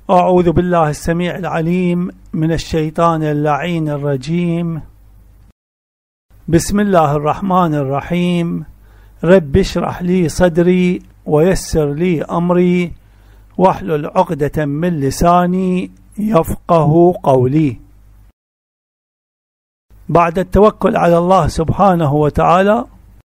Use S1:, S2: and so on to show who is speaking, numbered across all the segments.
S1: أعوذ بالله السميع العليم من الشيطان اللعين الرجيم. بسم الله الرحمن الرحيم. رب اشرح لي صدري ويسر لي أمري واحلل عقدة من لساني يفقه قولي. بعد التوكل على الله سبحانه وتعالى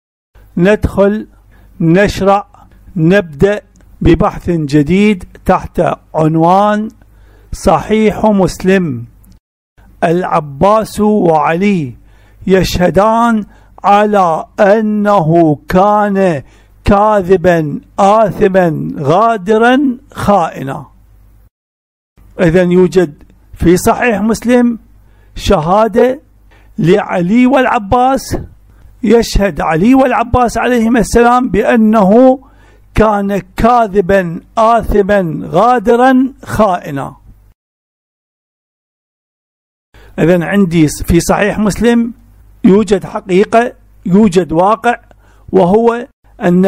S1: نبدأ ببحث جديد تحت عنوان صحيح مسلم. العباس وعلي يشهدان على أنه كان كاذبا آثما غادرا خائنا. إذن يوجد في صحيح مسلم شهادة لعلي والعباس، يشهد علي والعباس عليهما السلام بأنه كان كاذبا آثما غادرا خائنا. إذن عندي في صحيح مسلم يوجد حقيقة، يوجد واقع، وهو أن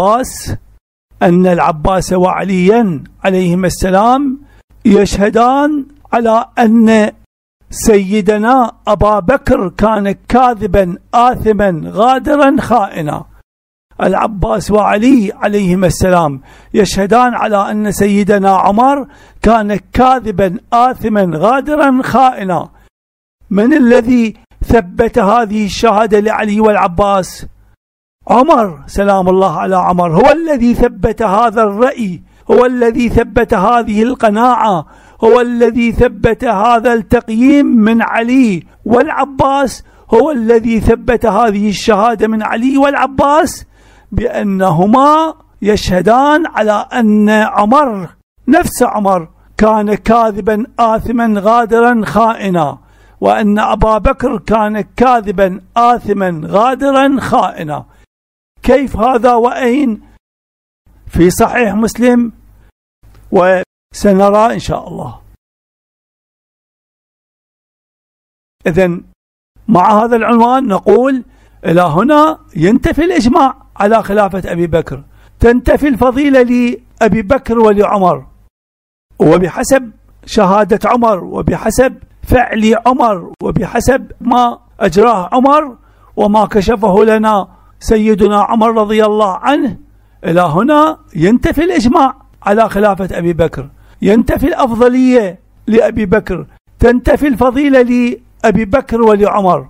S1: العباس وعليا عليهما السلام يشهدان على أن سيدنا أبا بكر كان كاذبا آثما غادرا خائنا. العباس وعلي عليهما السلام يشهدان على أن سيدنا عمر كان كاذبا آثما غادرا خائنا. من الذي ثبت هذه الشهادة لعلي والعباس؟ عمر سلام الله على عمر، هو الذي ثبت هذا الرأي، هو الذي ثبت هذه القناعة، هو الذي ثبت هذا التقييم من علي والعباس، هو الذي ثبت هذه الشهادة من علي والعباس بأنهما يشهدان على أن عمر نفس عمر كان كاذبا آثما غادرا خائنا، وأن أبا بكر كان كاذبا آثما غادرا خائنا. كيف هذا وأين؟ في صحيح مسلم، وسنرى إن شاء الله. إذن مع هذا العنوان نقول إلى هنا ينتفي الإجماع على خلافة أبي بكر، تنتفي الفضيلة لأبي بكر ولعمر، وبحسب شهادة عمر وبحسب فعل عمر وبحسب ما أجراه عمر وما كشفه لنا سيدنا عمر رضي الله عنه، إلى هنا ينتفي الإجماع على خلافة أبي بكر، ينتفي الأفضلية لأبي بكر، تنتفي الفضيلة لأبي بكر ولعمر.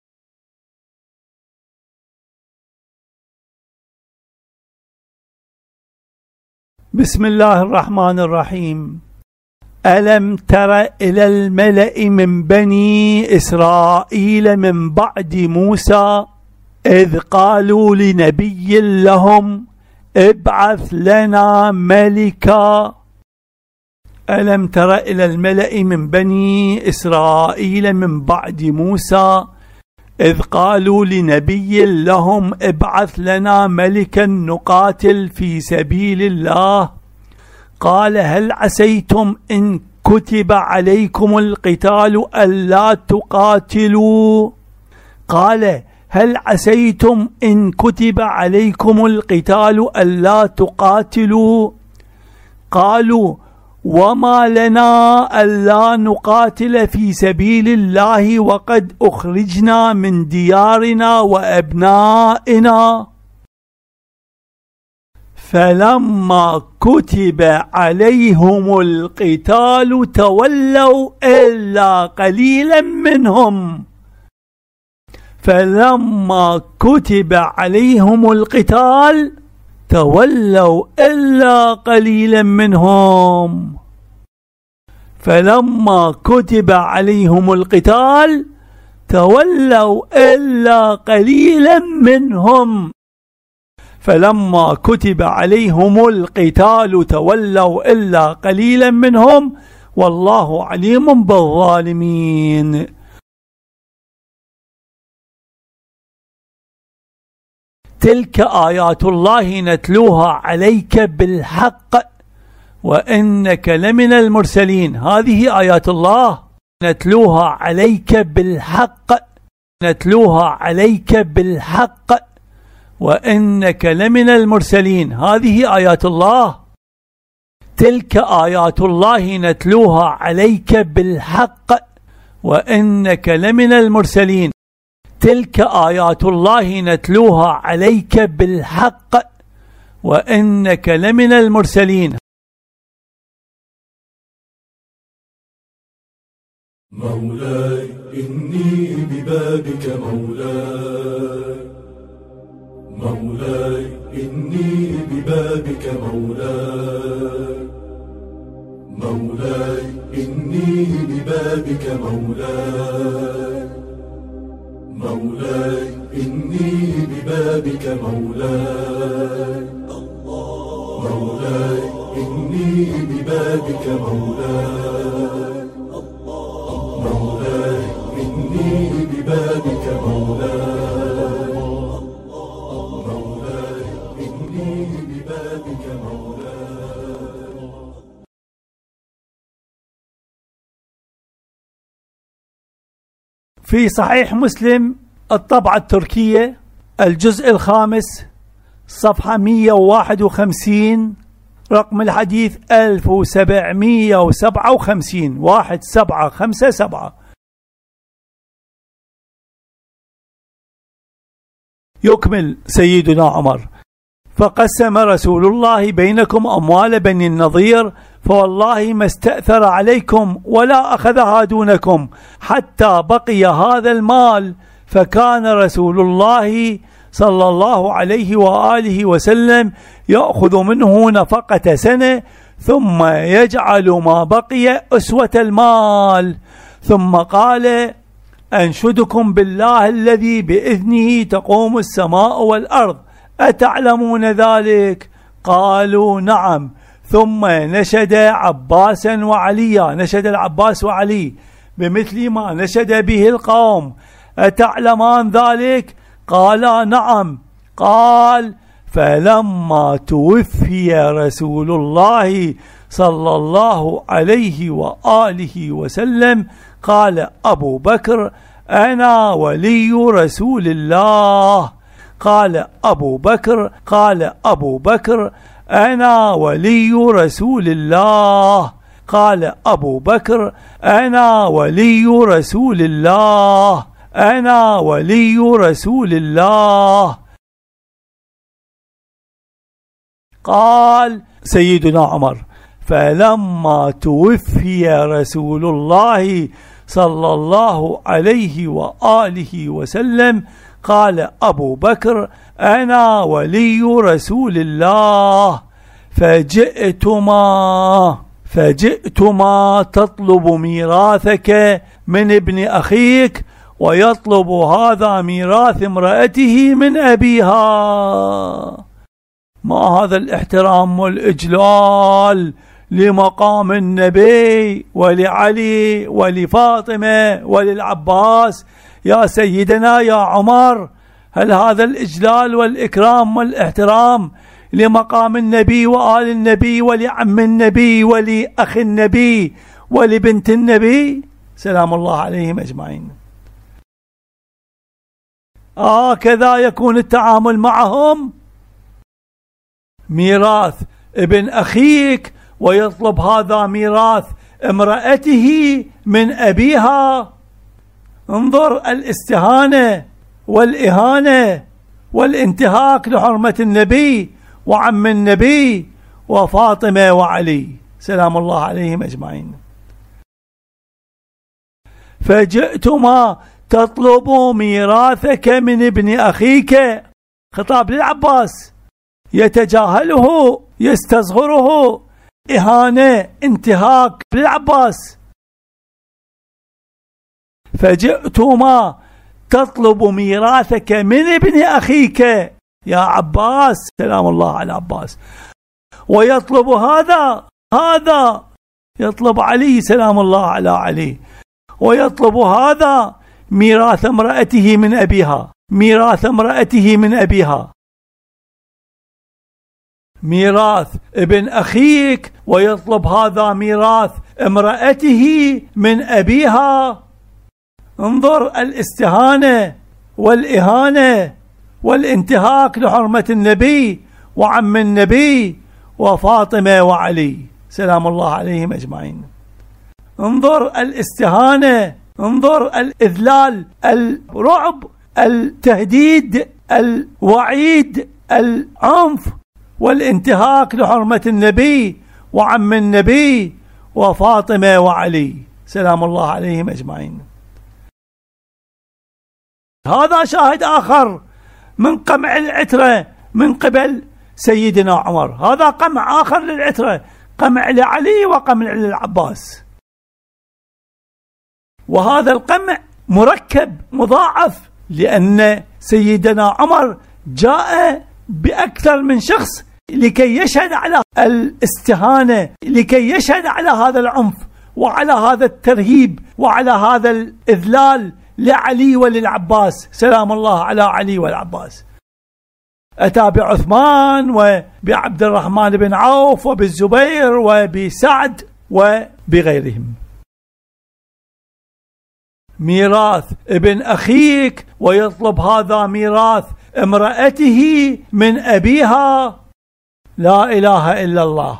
S1: بسم الله الرحمن الرحيم. ألم تر إلى الملأ من بني إسرائيل من بعد موسى إذ قالوا لنبي لهم ابعث لنا ملكا. ألم تر إلى الملأ من بني إسرائيل من بعد موسى إذ قالوا لنبي لهم ابعث لنا ملكا نقاتل في سبيل الله قال هل عسيتم إن كتب عليكم القتال ألا تقاتلوا. قال هل عسيتم إن كتب عليكم القتال ألا تقاتلوا. قالوا وما لنا ألا نقاتل في سبيل الله وقد أخرجنا من ديارنا وأبنائنا. فلما كتب عليهم القتال تولوا إلا قليلا منهم. فلما كتب عليهم القتال تولوا إلا قليلا منهم. فلما كتب عليهم القتال تولوا إلا قليلا منهم. فلما كتب عليهم القتال تولوا إلا قليلا منهم والله عليم بالظالمين. تلك آيات الله نتلوها عليك بالحق وإنك لمن المرسلين. هذه آيات الله نتلوها عليك بالحق، نتلوها عليك بالحق وإنك لمن المرسلين. هذه آيات الله تلك آيات الله نتلوها عليك بالحق وإنك لمن المرسلين. تلك آيات الله نتلوها عليك بالحق وإنك لمن المرسلين.
S2: مولاي إني ببابك مولاي، مولاي إني ببابك مولاي، مولاي إني ببابك مولاي، مولاي إني ببابك مولاي، مولاي إني ببابك مولاي، مولاي إني ببابك مولاي، مولاي إني ببابك مولاي.
S1: في صحيح مسلم الطبعة التركية الجزء الخامس صفحة 151 رقم الحديث 1757 1757. يكمل سيدنا عمر: فقسم رسول الله بينكم أموال بني النضير، فوالله ما استأثر عليكم ولا أخذها دونكم حتى بقي هذا المال، فكان رسول الله صلى الله عليه وآله وسلم يأخذ منه نفقة سنة ثم يجعل ما بقي أسوة المال. ثم قال: أنشدكم بالله الذي بإذنه تقوم السماء والأرض، أتعلمون ذلك؟ قالوا: نعم. ثم نشد عباسا وعليا، نشد العباس وعلي بمثل ما نشد به القوم: أتعلمان ذلك؟ قالا: نعم. قال: فلما توفي رسول الله صلى الله عليه وآله وسلم قال أبو بكر: أنا ولي رسول الله. قال أبو بكر: أنا ولي رسول الله. قال أبو بكر: أنا ولي رسول الله. أنا ولي رسول الله. قال سيدنا عمر: فلما توفي رسول الله صلى الله عليه وآله وسلم قال أبو بكر: أنا ولي رسول الله. فجئتما تطلب ميراثك من ابن أخيك، ويطلب هذا ميراث امرأته من أبيها. ما هذا الاحترام والإجلال لمقام النبي ولعلي ولفاطمة وللعباس يا سيدنا يا عمر؟ هل هذا الإجلال والإكرام والاحترام لمقام النبي وآل النبي ولعم النبي ولأخ النبي ولبنت النبي سلام الله عليهم أجمعين؟ كذا يكون التعامل معهم. ميراث ابن أخيك ويطلب هذا ميراث امرأته من أبيها. انظر الاستهانة والإهانة والانتهاك لحرمة النبي وعم النبي وفاطمة وعلي سلام الله عليهم أجمعين. فجئتما تطلب ميراثك من ابن أخيك، خطاب للعباس، يتجاهله يستصغره، إهانة انتهاك للعباس. فجئتما تطلب ميراثك من ابن أخيك يا عباس سلام الله على عباس، ويطلب هذا يطلب علي سلام الله على علي، ويطلب هذا ميراث امرأته من أبيها، ميراث امرأته من أبيها. ميراث ابن أخيك ويطلب هذا ميراث امرأته من أبيها. انظر الاستهانة والإهانة والانتهاك لحرمة النبي وعم النبي وفاطمة وعلي سلام الله عليهم أجمعين. انظر الاستهانة، انظر الإذلال، الرعب، التهديد، الوعيد، العنف والانتهاك لحرمة النبي وعم النبي وفاطمة وعلي سلام الله عليهم أجمعين. هذا شاهد آخر من قمع العترة من قبل سيدنا عمر، هذا قمع آخر للعترة، قمع لعلي وقمع للعباس، وهذا القمع مركب مضاعف، لأن سيدنا عمر جاء بأكثر من شخص لكي يشهد على الاستهانة، لكي يشهد على هذا العنف وعلى هذا الترهيب وعلى هذا الإذلال لعلي وللعباس سلام الله على علي والعباس. أتى بعثمان وبعبد الرحمن بن عوف وبالزبير وبسعد وبغيرهم. ميراث ابن أخيك ويطلب هذا ميراث امرأته من أبيها، لا إله إلا الله.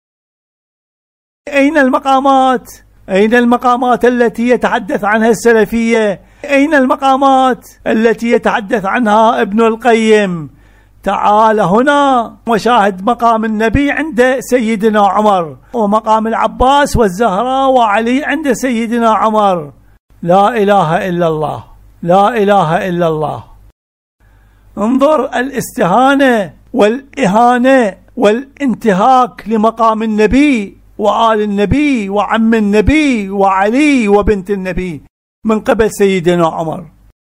S1: أين المقامات؟ أين المقامات التي يتحدث عنها السلفية؟ أين المقامات التي يتحدث عنها ابن القيم؟ تعال هنا وشاهد مقام النبي عند سيدنا عمر، ومقام العباس والزهراء وعلي عند سيدنا عمر. لا إله إلا الله، لا إله إلا الله. انظر الاستهانة والإهانة والانتهاك لمقام النبي وآل النبي وعم النبي وعلي وبنت النبي من قبل سيدنا عمر.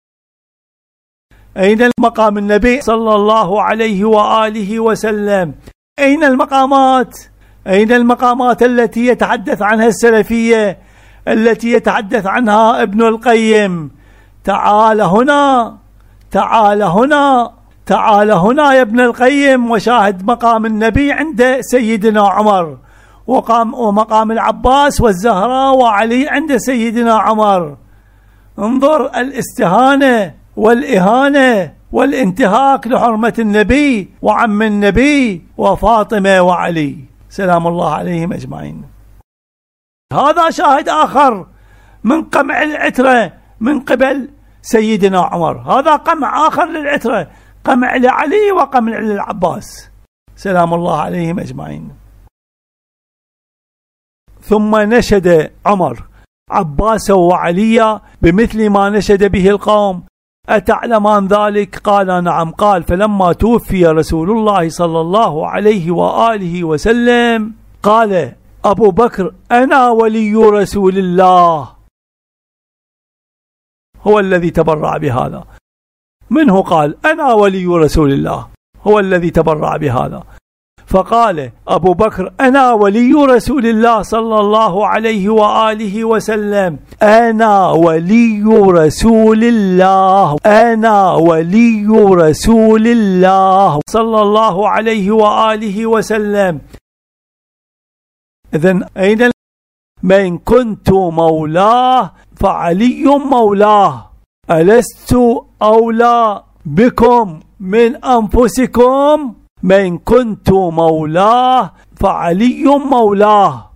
S1: أين المقام النبي صلى الله عليه وآله وسلم؟ أين المقامات؟ أين المقامات التي يتحدث عنها السلفية، التي يتحدث عنها ابن القيم؟ تعال هنا، تعال هنا، تعال هنا يا ابن القيم وشاهد مقام النبي عند سيدنا عمر، ومقام العباس والزهراء وعلي عند سيدنا عمر. انظر الاستهانة والإهانة والانتهاك لحرمة النبي وعم النبي وفاطمة وعلي سلام الله عليهم أجمعين. هذا شاهد آخر من قمع العترة من قبل سيدنا عمر، هذا قمع آخر للعترة، قمع لعلي وقمع للعباس سلام الله عليهم أجمعين. ثم نشد عمر عباس وعلي بمثل ما نشد به القوم، أتعلمان ذلك؟ قال نعم. قال فلما توفي رسول الله صلى الله عليه وآله وسلم قال أبو بكر أنا ولي رسول الله، هو الذي تبرع بهذا. منه قال أنا ولي رسول الله، هو الذي تبرع بهذا. فقال أبو بكر أنا ولي رسول الله صلى الله عليه وآله وسلم، أنا ولي رسول الله، أنا ولي رسول الله صلى الله عليه وآله وسلم. إذن أين من كنت مولاه فعلي مولاه، ألست أولى بكم من أنفسكم؟ من كنت مولاه فعلي مولاه.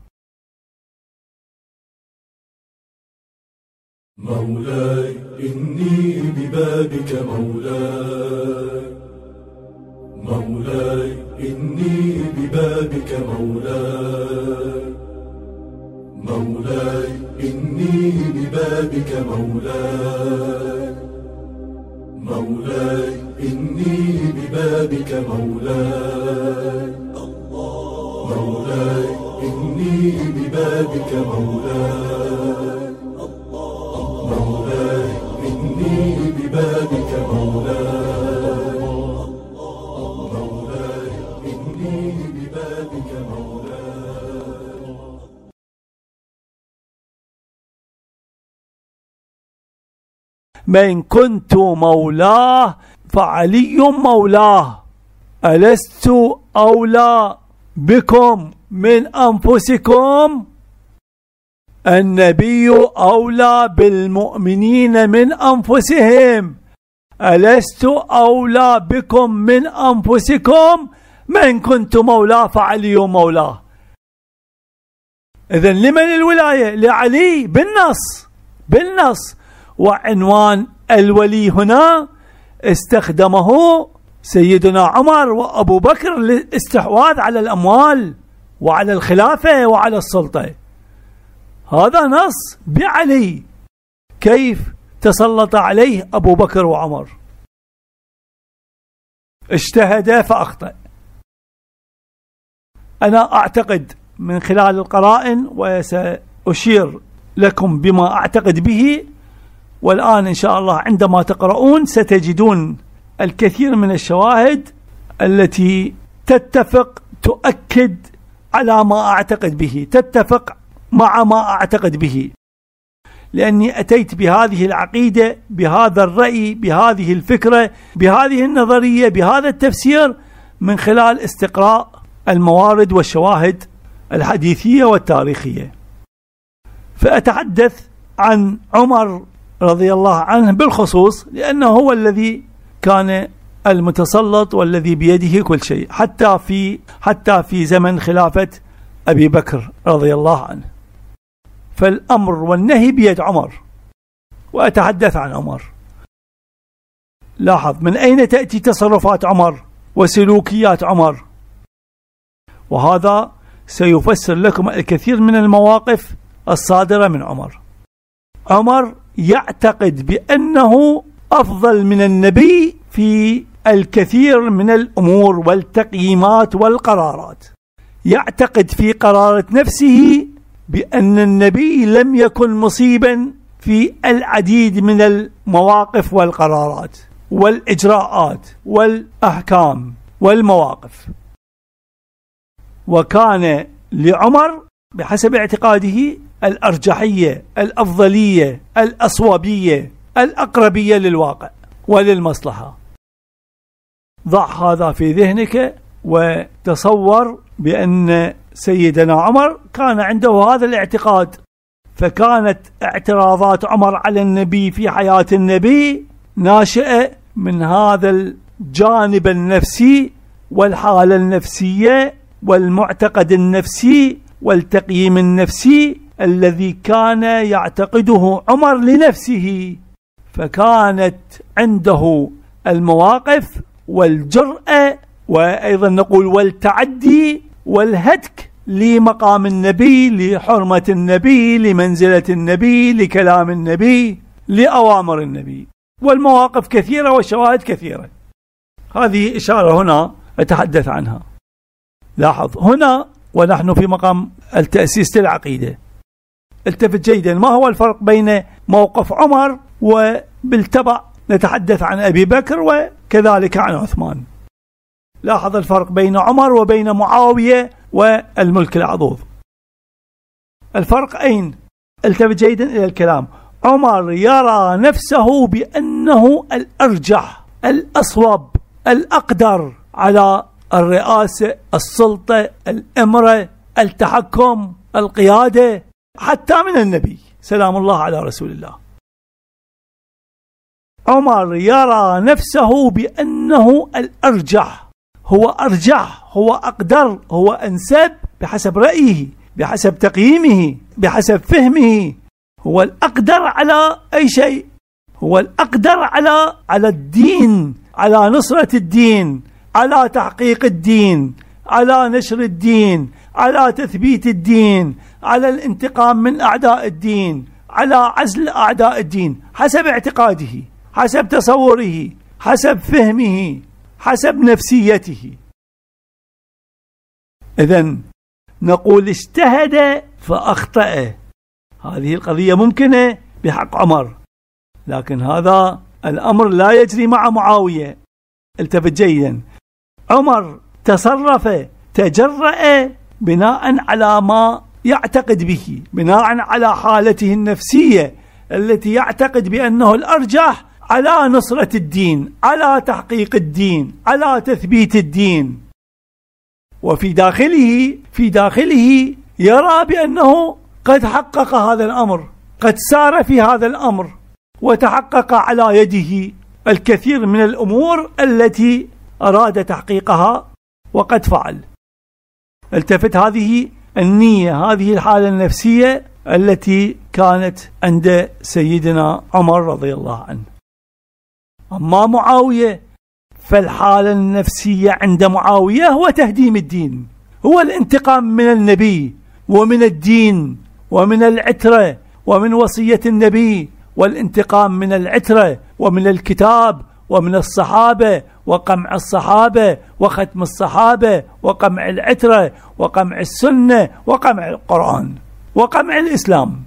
S2: مولاي إني ببابك مولاي، مولاي إني ببابك مولاي، مولاي إني ببابك مولاي، مولاي إني ببابك مولاي، مولاي إني ببابك مولاي، مولاي إني ببابك مولاي، مولاي إني ببابك مولاي.
S1: من كنت مولاه فعلي مولاه، ألست أولى بكم من أنفسكم؟ النبي أولى بالمؤمنين من أنفسهم، ألست أولى بكم من أنفسكم؟ من كنت مولاه فعلي مولاه. إذن لمن الولاية؟ لعلي بالنص. وعنوان الولي هنا استخدمه سيدنا عمر وأبو بكر للاستحواذ على الأموال وعلى الخلافة وعلى السلطة. هذا نص بعلي. كيف تسلط عليه أبو بكر وعمر؟ اجتهد فأخطأ. أنا أعتقد من خلال القرائن، وسأشير لكم بما أعتقد به، والآن إن شاء الله عندما تقرؤون ستجدون الكثير من الشواهد التي تتفق، تؤكد على ما أعتقد به، تتفق مع ما أعتقد به، لأني أتيت بهذه العقيدة، بهذا الرأي، بهذه الفكرة، بهذه النظرية، بهذا التفسير من خلال استقراء الموارد والشواهد الحديثية والتاريخية. فأتحدث عن عمر رضي الله عنه بالخصوص، لأنه هو الذي كان المتسلط والذي بيده كل شيء، حتى في زمن خلافة أبي بكر رضي الله عنه. فالأمر والنهي بيد عمر، وأتحدث عن عمر. لاحظ من أين تأتي تصرفات عمر وسلوكيات عمر، وهذا سيفسر لكم الكثير من المواقف الصادرة من عمر. عمر يعتقد بأنه أفضل من النبي في الكثير من الأمور والتقييمات والقرارات. يعتقد في قرارة نفسه بأن النبي لم يكن مصيبا في العديد من المواقف والقرارات والإجراءات والأحكام والمواقف. وكان لعمر بحسب اعتقاده الأرجحية، الأفضلية، الأصوابية، الأقربية للواقع وللمصلحة. ضع هذا في ذهنك وتصور بأن سيدنا عمر كان عنده هذا الاعتقاد، فكانت اعتراضات عمر على النبي في حياة النبي ناشئة من هذا الجانب النفسي والحالة النفسية والمعتقد النفسي والتقييم النفسي الذي كان يعتقده عمر لنفسه. فكانت عنده المواقف والجرأة، وأيضا نقول والتعدي والهتك لمقام النبي، لحرمة النبي، لمنزلة النبي، لكلام النبي، لأوامر النبي. والمواقف كثيرة والشواهد كثيرة. هذه إشارة هنا أتحدث عنها. لاحظ هنا ونحن في مقام التأسيس للعقيدة، التفت جيدا ما هو الفرق بين موقف عمر وبالتبع نتحدث عن أبي بكر وكذلك عن عثمان. لاحظ الفرق بين عمر وبين معاوية والملك العضوض. الفرق أين؟ التفت جيدا إلى الكلام. عمر يرى نفسه بأنه الأرجح، الأصوب، الأقدر على الرئاسة، السلطة، الإمرة، التحكم، القيادة، حتى من النبي سلام الله على رسول الله. عمر يرى نفسه بأنه الأرجح، هو أرجح، هو أقدر، هو أنسب بحسب رأيه، بحسب تقييمه، بحسب فهمه. هو الأقدر على أي شيء، هو الأقدر على الدين، على نصرة الدين، على تحقيق الدين، على نشر الدين، على تثبيت الدين، على الانتقام من أعداء الدين، على عزل أعداء الدين، حسب اعتقاده، حسب تصوره، حسب فهمه، حسب نفسيته. إذن نقول اجتهد فأخطأ. هذه القضية ممكنة بحق عمر، لكن هذا الأمر لا يجري مع معاوية. التفت جيدا. عمر تصرف، تجرأ بناء على ما يعتقد به، بناء على حالته النفسية التي يعتقد بأنه الأرجح على نصرة الدين، على تحقيق الدين، على تثبيت الدين. وفي داخله يرى بأنه قد حقق هذا الأمر، قد سار في هذا الأمر، وتحقق على يده الكثير من الأمور التي أراد تحقيقها وقد فعل. التفت، هذه النية، هذه الحالة النفسية التي كانت عند سيدنا عمر رضي الله عنه. أما معاوية فالحالة النفسية عند معاوية هو تهديم الدين، هو الانتقام من النبي ومن الدين ومن العترة ومن وصية النبي، والانتقام من العترة ومن الكتاب ومن الصحابة وقمع الصحابة وختم الصحابة وقمع العترة وقمع السنة وقمع القرآن وقمع الإسلام.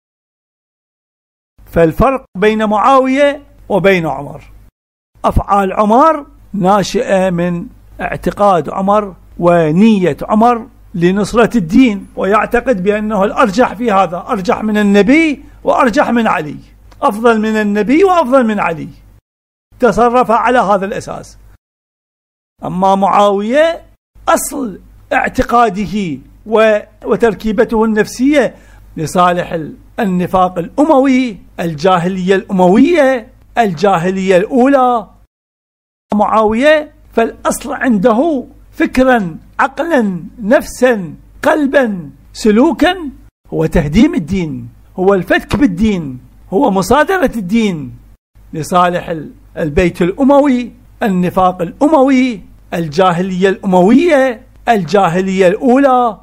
S1: فالفرق بين معاوية وبين عمر، أفعال عمر ناشئة من اعتقاد عمر ونية عمر لنصرة الدين، ويعتقد بأنه الأرجح في هذا، أرجح من النبي وأرجح من علي، أفضل من النبي وأفضل من علي، تصرف على هذا الأساس. أما معاوية أصل اعتقاده وتركيبته النفسية لصالح النفاق الأموي، الجاهلية الأموية، الجاهلية الأولى. معاوية فالأصل عنده فكرا عقلا نفسا قلبا سلوكا هو تهديم الدين، هو الفتك بالدين، هو مصادرة الدين لصالح البيت الأموي، النفاق الأموي، الجاهلية الأموية، الجاهلية الأولى.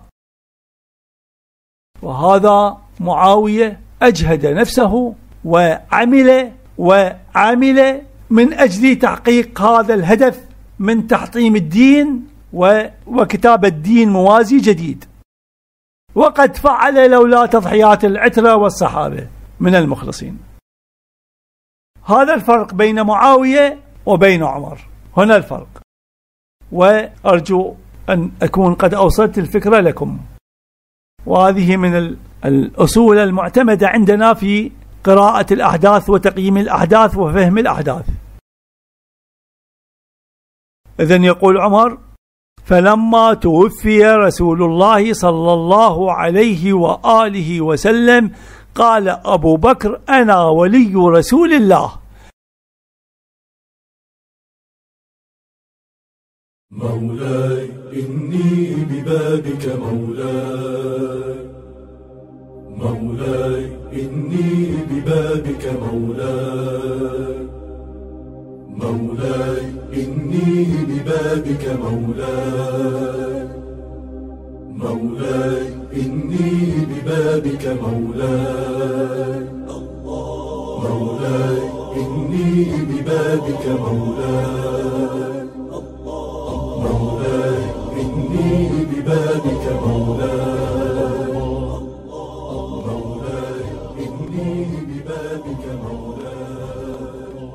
S1: وهذا معاوية أجهد نفسه وعمل من أجل تحقيق هذا الهدف من تحطيم الدين وكتابة دين موازي جديد، وقد فعل لولا تضحيات العترة والصحابة من المخلصين. هذا الفرق بين معاوية وبين عمر، هنا الفرق. وأرجو أن أكون قد أوصلت الفكرة لكم، وهذه من الأصول المعتمدة عندنا في قراءة الأحداث وتقييم الأحداث وفهم الأحداث. إذن يقول عمر: فلما توفي رسول الله صلى الله عليه وآله وسلم قال أبو بكر: أنا ولي رسول الله.
S2: مولاي إني ببابك مولاي، مولاي إني ببابك مولاي، مولاي إني ببابك مولاي، مولاي إني ببابك مولاي، مولاي إني ببابك مولاي، مولاي إني ببابك مولاي، مولاي إني ببابك مولاي.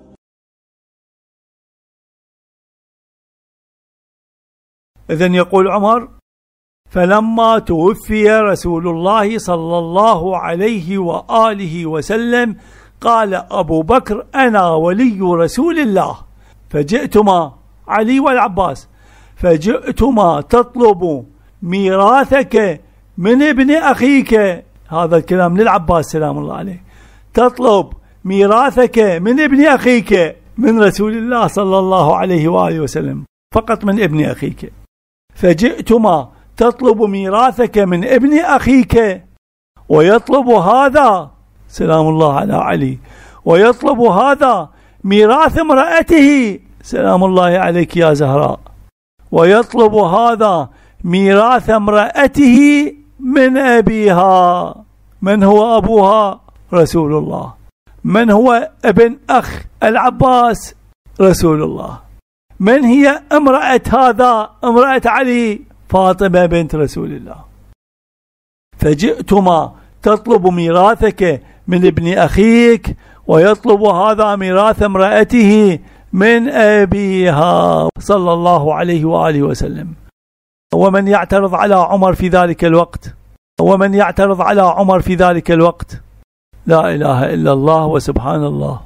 S1: إذن يقول عمر: فلما توفي رسول الله صلى الله عليه وآله وسلم قال أبو بكر: أنا ولي رسول الله. فجئتما، علي والعباس، فجئتما تطلب ميراثك من ابن أخيك. هذا الكلام للعباس سلام الله عليه. تطلب ميراثك من ابن أخيك، من رسول الله صلى الله عليه وآله وسلم، فقط من ابن أخيك. فجئتما تطلب ميراثك من ابن أخيك، ويطلب هذا سلام الله على علي، ويطلب هذا ميراث امرأته سلام الله عليك يا زهراء، ويطلب هذا ميراث امرأته من أبيها. من هو أبوها؟ رسول الله. من هو ابن أخ العباس؟ رسول الله. من هي امرأة هذا؟ امرأة علي، فاطمة بنت رسول الله. فجئتما تطلب ميراثك من ابن أخيك، ويطلب هذا ميراث امرأته من أبيها صلى الله عليه وآله وسلم. ومن يعترض على عمر في ذلك الوقت؟ ومن يعترض على عمر في ذلك الوقت؟ لا إله إلا الله وسبحان الله.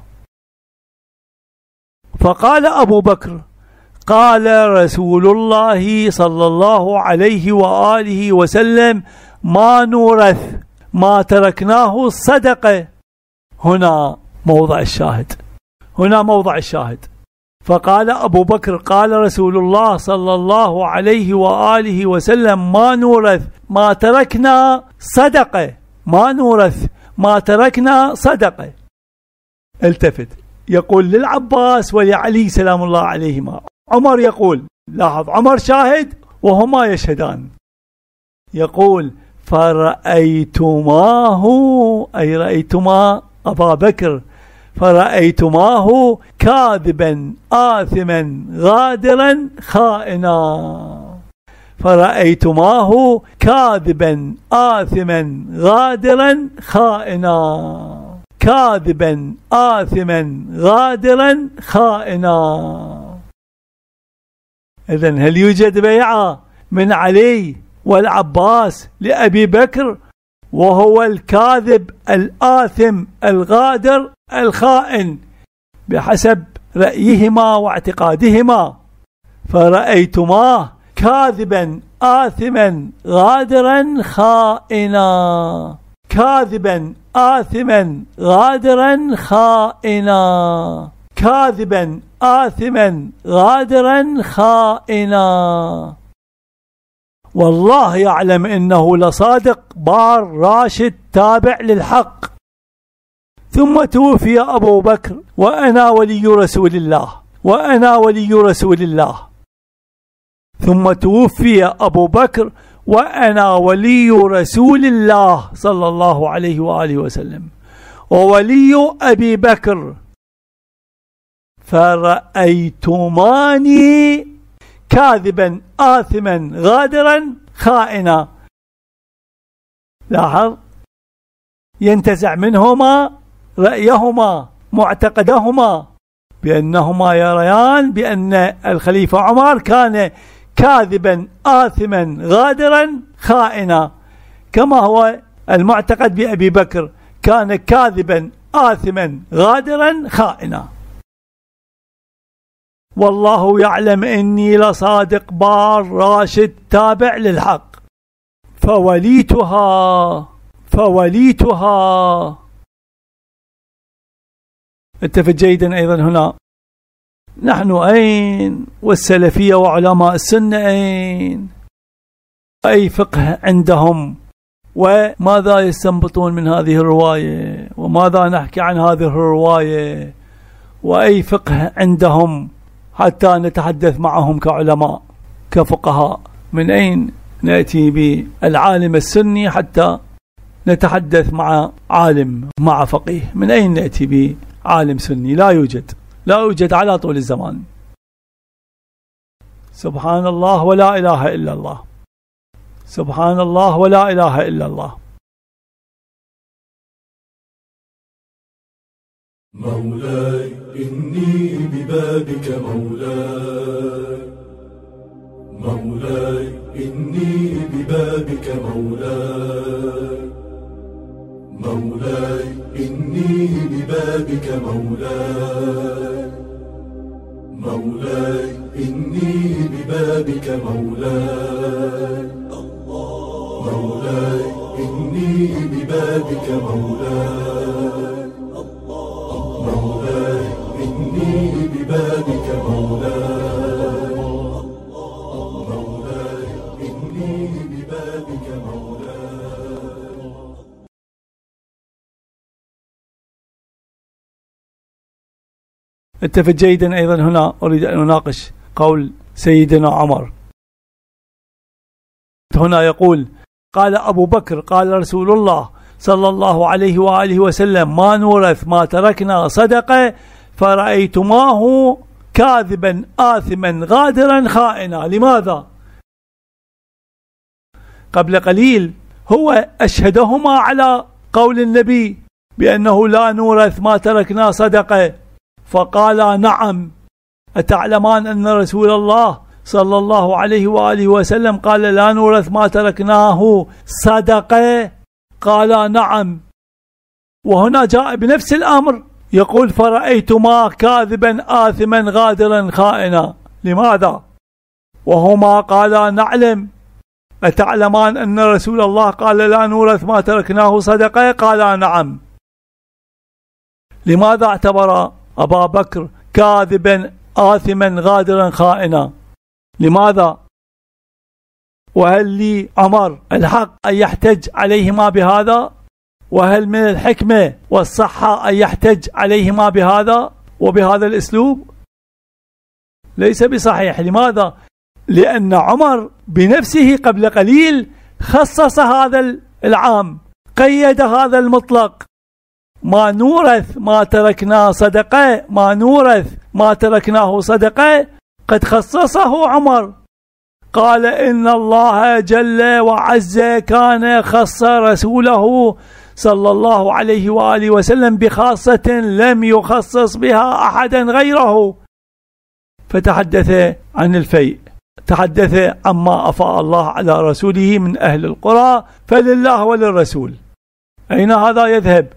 S1: فقال أبو بكر: قال رسول الله صلى الله عليه وآله وسلم: ما نورث ما تركناه الصدقة. هنا موضع الشاهد، هنا موضع الشاهد. فقال أبو بكر قال رسول الله صلى الله عليه وآله وسلم ما نورث ما تركنا صدقة، ما نورث ما تركنا صدقة. التفت يقول للعباس ولعلي سلام الله عليهما. عمر يقول، لاحظ عمر شاهد وهما يشهدان، يقول فرأيتماه، أي رأيتما أبا بكر، فرأيتماه كاذبا آثما غادرا خائنا، فرأيتماه كاذبا آثما غادرا خائنا، كاذبا آثما غادرا خائنا. إذن هل يوجد بيعة من علي والعباس لأبي بكر وهو الكاذب الآثم الغادر الخائن بحسب رأيهما واعتقادهما؟ فرأيتماه كاذبا آثما غادرا خائنا، كاذبا آثما غادرا خائنا، كاذبا آثما غادرا خائنا. والله يعلم إنه لصادق بار راشد تابع للحق. ثم توفي أبو بكر وأنا ولي رسول الله، وأنا ولي رسول الله. ثم توفي أبو بكر وأنا ولي رسول الله صلى الله عليه وآله وسلم وولي أبي بكر، فرأيتماني كاذبا آثما غادرا خائنا. لاحظ ينتزع منهما رأيهما معتقدهما بأنهما يريان بأن الخليفة عمر كان كاذبا آثما غادرا خائنا، كما هو المعتقد بأبي بكر كان كاذبا آثما غادرا خائنا. والله يعلم إني لصادق بار راشد تابع للحق. فوليتها. اتفق جيدا أيضا هنا، نحن أين والسلفية وعلماء السنة أين؟ أي فقه عندهم؟ وماذا يستنبطون من هذه الرواية؟ وماذا نحكي عن هذه الرواية؟ وأي فقه عندهم حتى نتحدث معهم كعلماء كفقهاء؟ من أين نأتي بالعالم السني حتى نتحدث مع عالم مع فقيه؟ من أين نأتي بعالم سني؟ لا يوجد، لا يوجد على طول الزمان. سبحان الله ولا إله إلا الله، سبحان الله ولا إله إلا الله.
S2: مولاي إني ببابك مولاي، مولاي إني ببابك مولاي، مولاي إني ببابك مولاي، مولاي إني ببابك مولاي، مولاي إني ببابك مولاي، مولاي إني ببابك مولاي، مولاي إني ببابك مولاي.
S1: اتفق جيدا أيضا هنا أريد أن أناقش قول سيدنا عمر. هنا يقول قال أبو بكر قال رسول الله صلى الله عليه وآله وسلم ما نورث ما تركنا صدقة، فرأيتماه كاذبا آثما غادرا خائنا. لماذا؟ قبل قليل هو أشهدهما على قول النبي بأنه لا نورث ما تركنا صدقة، فقال نعم. أتعلمان أن رسول الله صلى الله عليه وآله وسلم قال لا نورث ما تركناه صدقة؟ قال نعم. وهنا جاء بنفس الأمر يقول فرأيتما كاذبا آثما غادرا خائنا. لماذا؟ وهما قالا نعلم. أتعلمان أن رسول الله قال لا نورث ما تركناه صدقة؟ قال نعم. لماذا اعتبر أبا بكر كاذبا آثما غادرا خائنا. لماذا؟ وهل لي عمر الحق أن يحتج عليهما بهذا؟ وهل من الحكمة والصحة أن يحتج عليهما بهذا وبهذا الأسلوب؟ ليس بصحيح. لماذا؟ لأن عمر بنفسه قبل قليل خصص هذا العام، قيد هذا المطلق: ما نورث ما تركناه صدقة، ما نورث ما تركناه صدقة. قد خصصه عمر، قال إن الله جل وعز كان خص رسوله صلى الله عليه وآله وسلم بخاصة لم يخصص بها أحدا غيره. فتحدث عن الفيء، تحدث عما أفاء الله على رسوله من أهل القرى، فلله وللرسول. أين هذا يذهب؟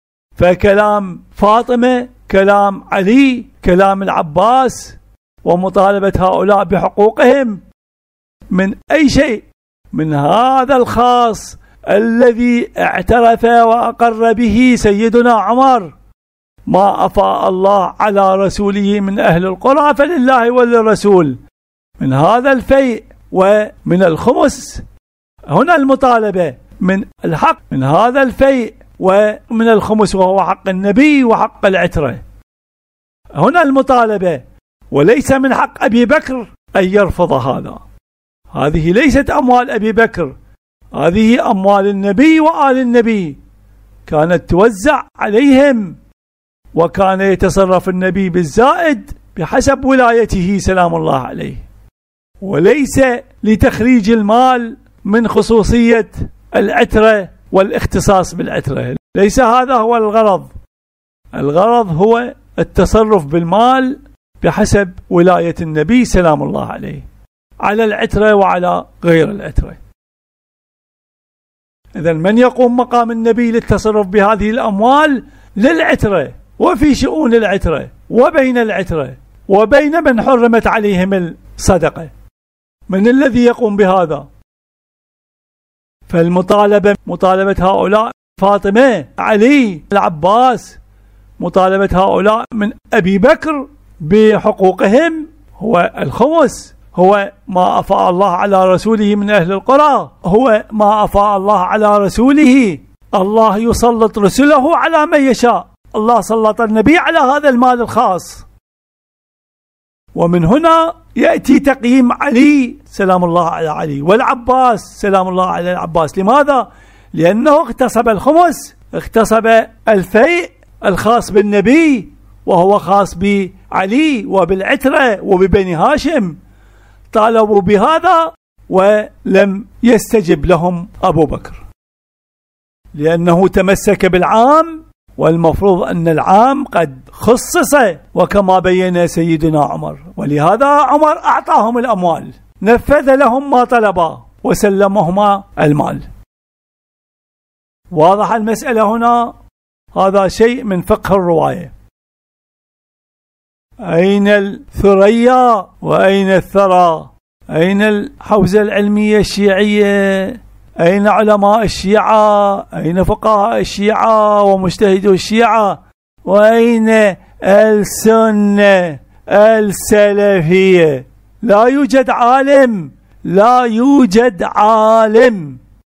S1: فكلام فاطمة، كلام علي، كلام العباس، ومطالبة هؤلاء بحقوقهم من أي شيء؟ من هذا الخاص الذي اعترف وأقر به سيدنا عمر: ما أفاء الله على رسوله من أهل القرى فلله وللرسول. من هذا الفيء ومن الخمس، هنا المطالبة من الحق من هذا الفيء ومن الخمس، وهو حق النبي وحق العترة. هنا المطالبة، وليس من حق أبي بكر أن يرفض هذا. هذه ليست أموال أبي بكر، هذه أموال النبي وآل النبي، كانت توزع عليهم، وكان يتصرف النبي بالزائد بحسب ولايته سلام الله عليه، وليس لتخريج المال من خصوصية العترة والاختصاص بالعترة. ليس هذا هو الغرض. الغرض هو التصرف بالمال بحسب ولاية النبي سلام الله عليه على العترة وعلى غير العترة. إذن من يقوم مقام النبي للتصرف بهذه الأموال للعترة وفي شؤون العترة وبين العترة وبين من حرمت عليهم الصدقة؟ من الذي يقوم بهذا؟ فالمطالبة مطالبة هؤلاء فاطمة، علي، العباس، مطالبة هؤلاء من أبي بكر بحقوقهم هو الخمس، هو ما أفاء الله على رسوله من أهل القرى، هو ما أفاء الله على رسوله. الله يسلط رسله على من يشاء، الله سلط النبي على هذا المال الخاص. ومن هنا يأتي تقييم علي سلام الله على علي والعباس سلام الله على العباس. لماذا؟ لأنه اغتصب الخمس، اغتصب الفيء الخاص بالنبي، وهو خاص بعلي وبالعترة وببني هاشم. طالبوا بهذا ولم يستجب لهم أبو بكر، لأنه تمسك بالعام، والمفروض أن العام قد خصص، وكما بين سيدنا عمر، ولهذا عمر أعطاهم الأموال، نفذ لهم ما طلبا وسلمهما المال. واضح المسألة هنا؟ هذا شيء من فقه الرواية. أين الثريا وأين الثرى؟ أين الحوزة العلمية الشيعية؟ أين علماء الشيعة؟ أين فقهاء الشيعة ومجتهدو الشيعة؟ وأين السنة السلفية؟ لا يوجد عالم، لا يوجد عالم.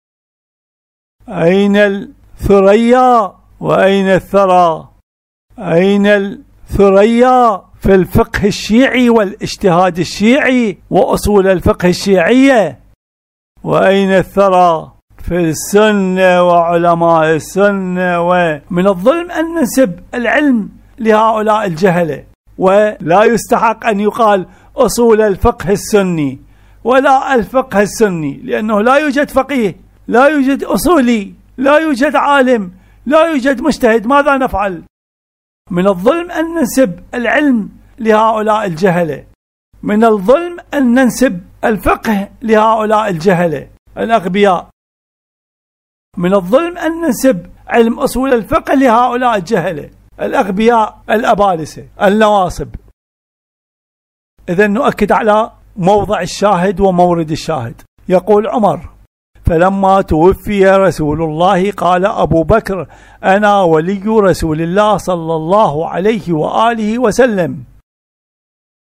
S1: أين الثريا وأين الثرى؟ أين الثريا في الفقه الشيعي والاجتهاد الشيعي وأصول الفقه الشيعية؟ وأين الثرى في السنة وعلماء السنة؟ ومن الظلم أن ننسب العلم لهؤلاء الجهلة، ولا يستحق أن يقال أصول الفقه السني ولا الفقه السني، لأنه لا يوجد فقيه، لا يوجد أصولي، لا يوجد عالم، لا يوجد مجتهد. ماذا نفعل؟ من الظلم أن ننسب العلم لهؤلاء الجهلة، من الظلم أن ننسب الفقه لهؤلاء الجهلة الأغبياء، من الظلم أن ننسب علم أصول الفقه لهؤلاء الجهلة الأغبياء الأبالسة النواصب. إذن نؤكد على موضع الشاهد ومورد الشاهد. يقول عمر: فلما توفي رسول الله قال أبو بكر: أنا ولي رسول الله صلى الله عليه وآله وسلم.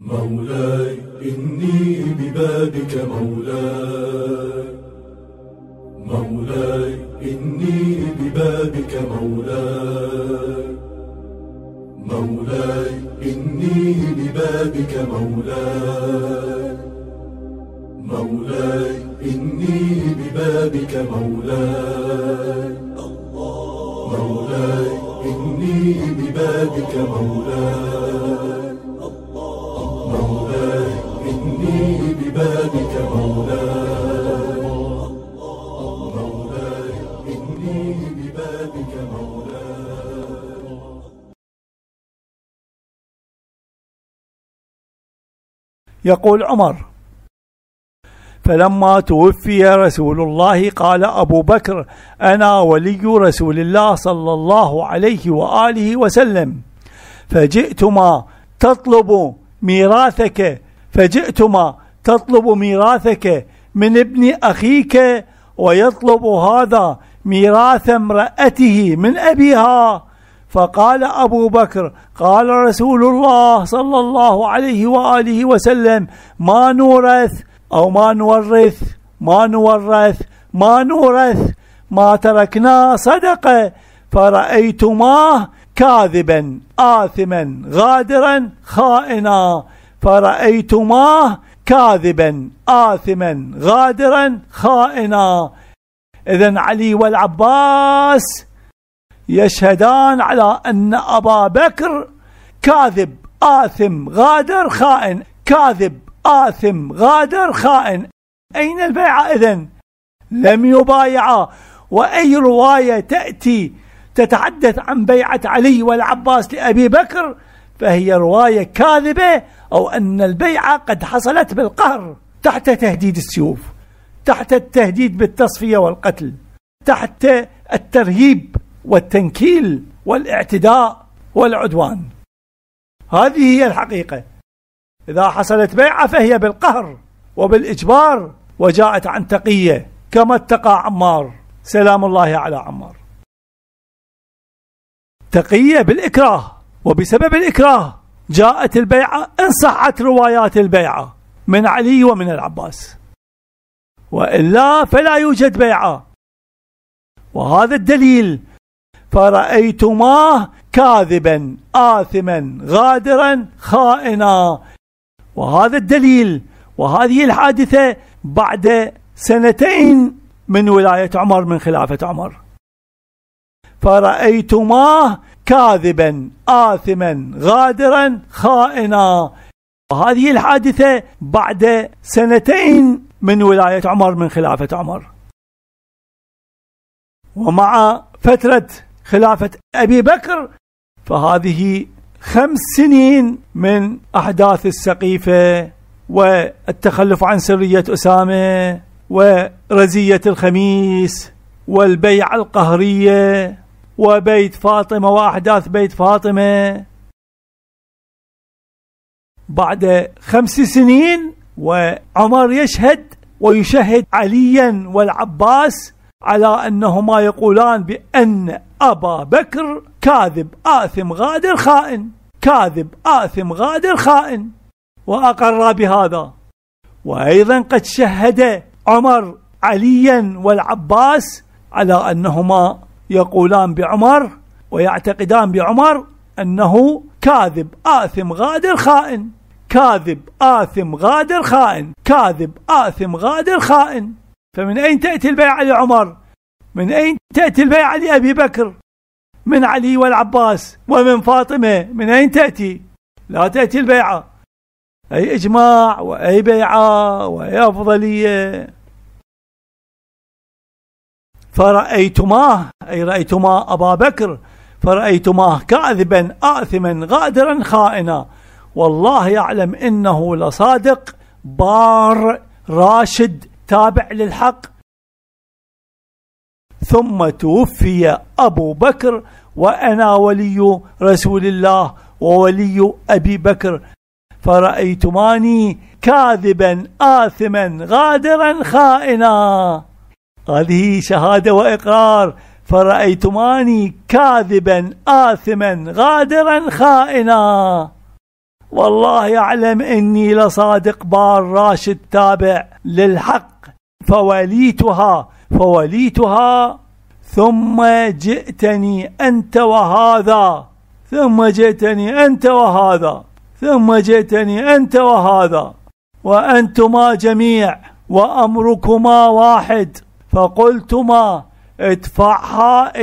S2: مولاي إني ببابك مولاي، مولاي إني ببابك مولاي، مولاي إني ببابك مولاي، مولاي إني ببابك مولاي، مولاي إني ببابك مولاي، مولاي إني ببابك مولاي، مولاي إني ببابك مولاي.
S1: يقول عمر: فلما توفي رسول الله قال أبو بكر: أنا ولي رسول الله صلى الله عليه وآله وسلم، فجئتما تطلب ميراثك من ابن أخيك، ويطلب هذا ميراث امرأته من أبيها. فقال أبو بكر: قال رسول الله صلى الله عليه وآله وسلم: ما نورث أو ما نورث ما تركنا صدقة، فرأيتماه كاذبا آثما غادرا خائنا، إذن علي والعباس يشهدان على أن أبا بكر كاذب آثم غادر خائن. أين البيعة إذن؟ لم يبايعا. وأي رواية تأتي تتحدث عن بيعة علي والعباس لأبي بكر فهي رواية كاذبة، أو أن البيعة قد حصلت بالقهر تحت تهديد السيوف، تحت التهديد بالتصفية والقتل، تحت الترهيب والتنكيل والاعتداء والعدوان. هذه هي الحقيقة. إذا حصلت بيعة فهي بالقهر وبالإجبار، وجاءت عن تقية كما اتقى عمار سلام الله على عمار. تقية بالإكراه، وبسبب الإكراه جاءت البيعة إن صحت روايات البيعة من علي ومن العباس، وإلا فلا يوجد بيعة. وهذا الدليل: فرأيتماه كاذبا آثما غادرا خائنا. وهذا الدليل، وهذه الحادثة بعد 2 من ولاية عمر، من خلافة عمر. فرأيتماه كاذبا آثما غادرا خائنا، وهذه الحادثة بعد 2 من ولاية عمر، من خلافة عمر. ومع فترة خلافة أبي بكر فهذه 5 سنين من أحداث السقيفة والتخلف عن سرية أسامة ورزية الخميس والبيعة القهرية وبيت فاطمة وأحداث بيت فاطمة. بعد 5 سنين وعمر يشهد ويشهد عليا والعباس على أنهما يقولان بأن أبا بكر كاذب آثم غادر خائن، وأقر بهذا. وأيضا قد شهد عمر عليا والعباس على أنهما يقولان بعمر ويعتقدان بعمر أنه كاذب آثم غادر خائن. فمن أين تأتي البيعة لعمر؟ من أين تأتي البيعة لأبي بكر؟ من علي والعباس ومن فاطمة. من أين تأتي؟ لا تأتي البيعة. أي إجماع وأي بيعة وأي أفضلية. فرأيتماه أي رأيتما أبا بكر، فرأيتماه كاذبا آثما غادرا خائنا، والله يعلم إنه لصادق بار راشد تابع للحق. ثم توفي أبو بكر وأنا ولي رسول الله وولي أبي بكر، فرأيتماني كاذبا آثما غادرا خائنا. هذه شهادة وإقرار. فرأيتماني كاذبا آثما غادرا خائنا. والله يعلم إني لصادق بار راشد تابع للحق فوليتها ثم جئتني أنت وهذا وأنتما جميع وأمركما واحد، فقلتما ادفعها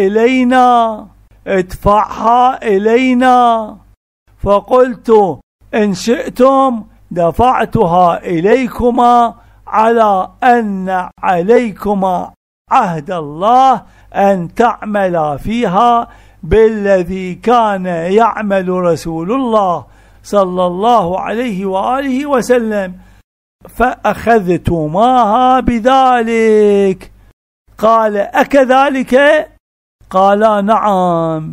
S1: إلينا، فقلت إن شئتم دفعتها إليكما على أن عليكما عهد الله أن تعمل فيها بالذي كان يعمل رسول الله صلى الله عليه وآله وسلم، فأخذتماها بذلك. قال أكذلك؟ قال نعم.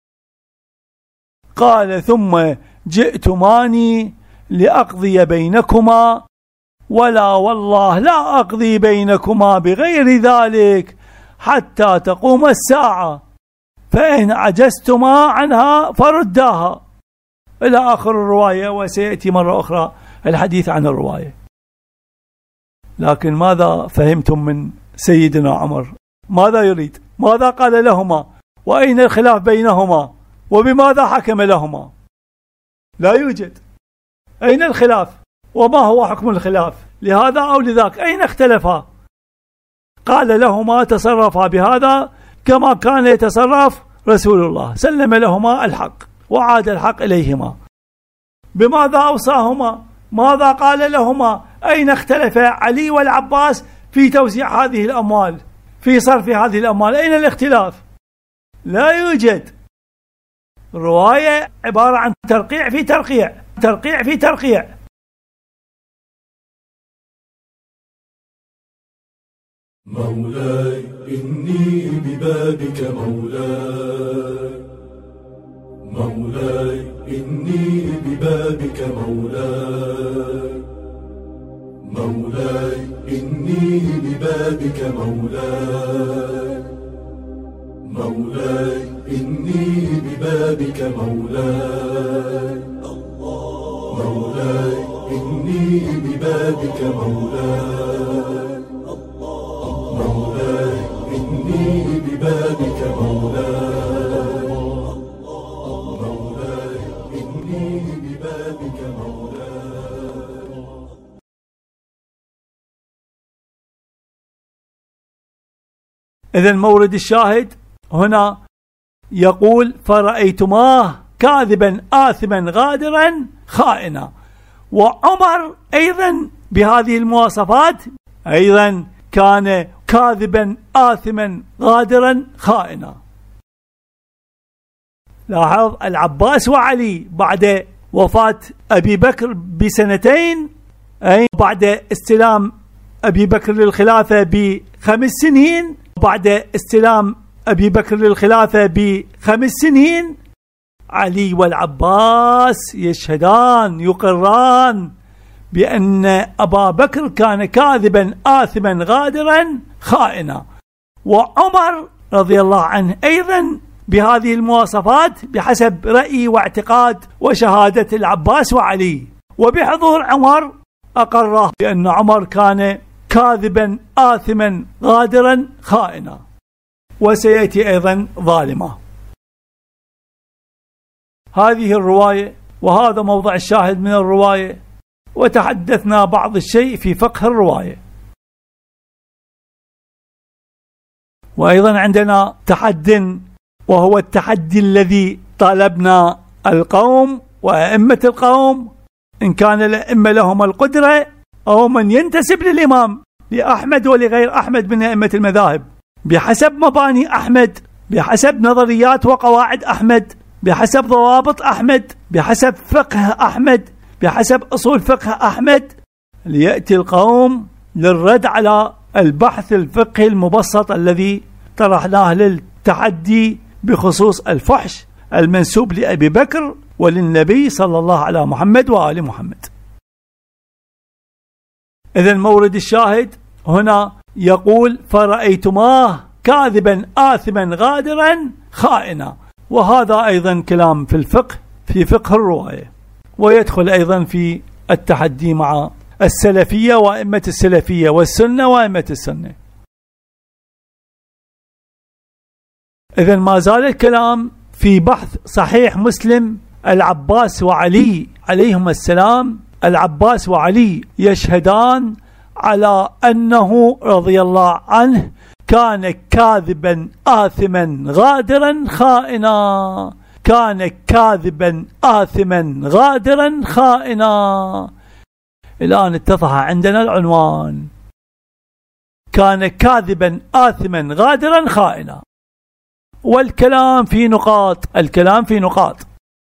S1: قال ثم جئتماني لأقضي بينكما، ولا والله لا أقضي بينكما بغير ذلك حتى تقوم الساعة، فإن عجزتما عنها فرداها، إلى آخر الرواية. وسيأتي مرة أخرى الحديث عن الرواية. لكن ماذا فهمتم من سيدنا عمر؟ ماذا يريد؟ ماذا قال لهما؟ وأين الخلاف بينهما؟ وبماذا حكم لهما؟ لا يوجد. أين الخلاف؟ وما هو حكم الخلاف لهذا أو لذاك؟ أين اختلفا؟ قال لهما تصرفا بهذا كما كان يتصرف رسول الله، سلم لهما الحق وعاد الحق إليهما. بماذا أوصاهما؟ ماذا قال لهما؟ أين اختلف علي والعباس في توزيع هذه الأموال، في صرف هذه الأموال؟ أين الاختلاف؟ لا يوجد. الرواية عبارة عن ترقيع في ترقيع.
S2: مولاي إني ببابك مولاي إني ببابك مولاي إني ببابك مولاي إني ببابك مولاي إني ببابك مولاي إني ببابك مولاي إني ببابك
S1: إذن مورد الشاهد هنا يقول فرأيتماه كاذبا آثما غادرا خائنا. وعمر أيضا بهذه المواصفات أيضا كان كاذبا آثما غادرا خائنا. لاحظ العباس وعلي بعد وفاة أبي بكر بسنتين، أي بعد استلام أبي بكر للخلافة ب5 سنين، بعد استلام أبي بكر للخلافة ب5 سنين، علي والعباس يشهدان يقران بأن أبا بكر كان كاذبا آثما غادرا خائنا. وعمر رضي الله عنه أيضا بهذه المواصفات بحسب رأي واعتقاد وشهادة العباس وعلي، وبحضور عمر أقره بأن عمر كان كاذبا آثما غادرا خائنا، وسيأتي أيضا ظالما. هذه الرواية وهذا موضع الشاهد من الرواية، وتحدثنا بعض الشيء في فقه الرواية. وأيضا عندنا تحد، وهو التحدي الذي طالبنا القوم وأئمة القوم، إن كان الأئمة لهم القدرة أو من ينتسب للإمام، لأحمد ولغير أحمد من أئمة المذاهب، بحسب مباني أحمد، بحسب نظريات وقواعد أحمد، بحسب ضوابط أحمد، بحسب فقه أحمد، بحسب أصول فقه أحمد، ليأتي القوم للرد على البحث الفقهي المبسط الذي طرحناه للتحدي بخصوص الفحش المنسوب لأبي بكر وللنبي صلى الله على محمد وآل محمد. إذن مورد الشاهد هنا يقول فرأيتماه كاذبا آثما غادرا خائنا. وهذا أيضا كلام في الفقه، في فقه الرواية. ويدخل أيضا في التحدي مع السلفية وأئمة السلفية والسنة وأئمة السنة. إذن ما زال الكلام في بحث صحيح مسلم. العباس وعلي عليهما السلام، العباس وعلي يشهدان على أنه رضي الله عنه كان كاذبا آثما غادرا خائنا، كان كاذبا آثما غادرا خائنا. الآن اتضح عندنا العنوان، كان كاذبا آثما غادرا خائنا. والكلام في نقاط، الكلام في نقاط.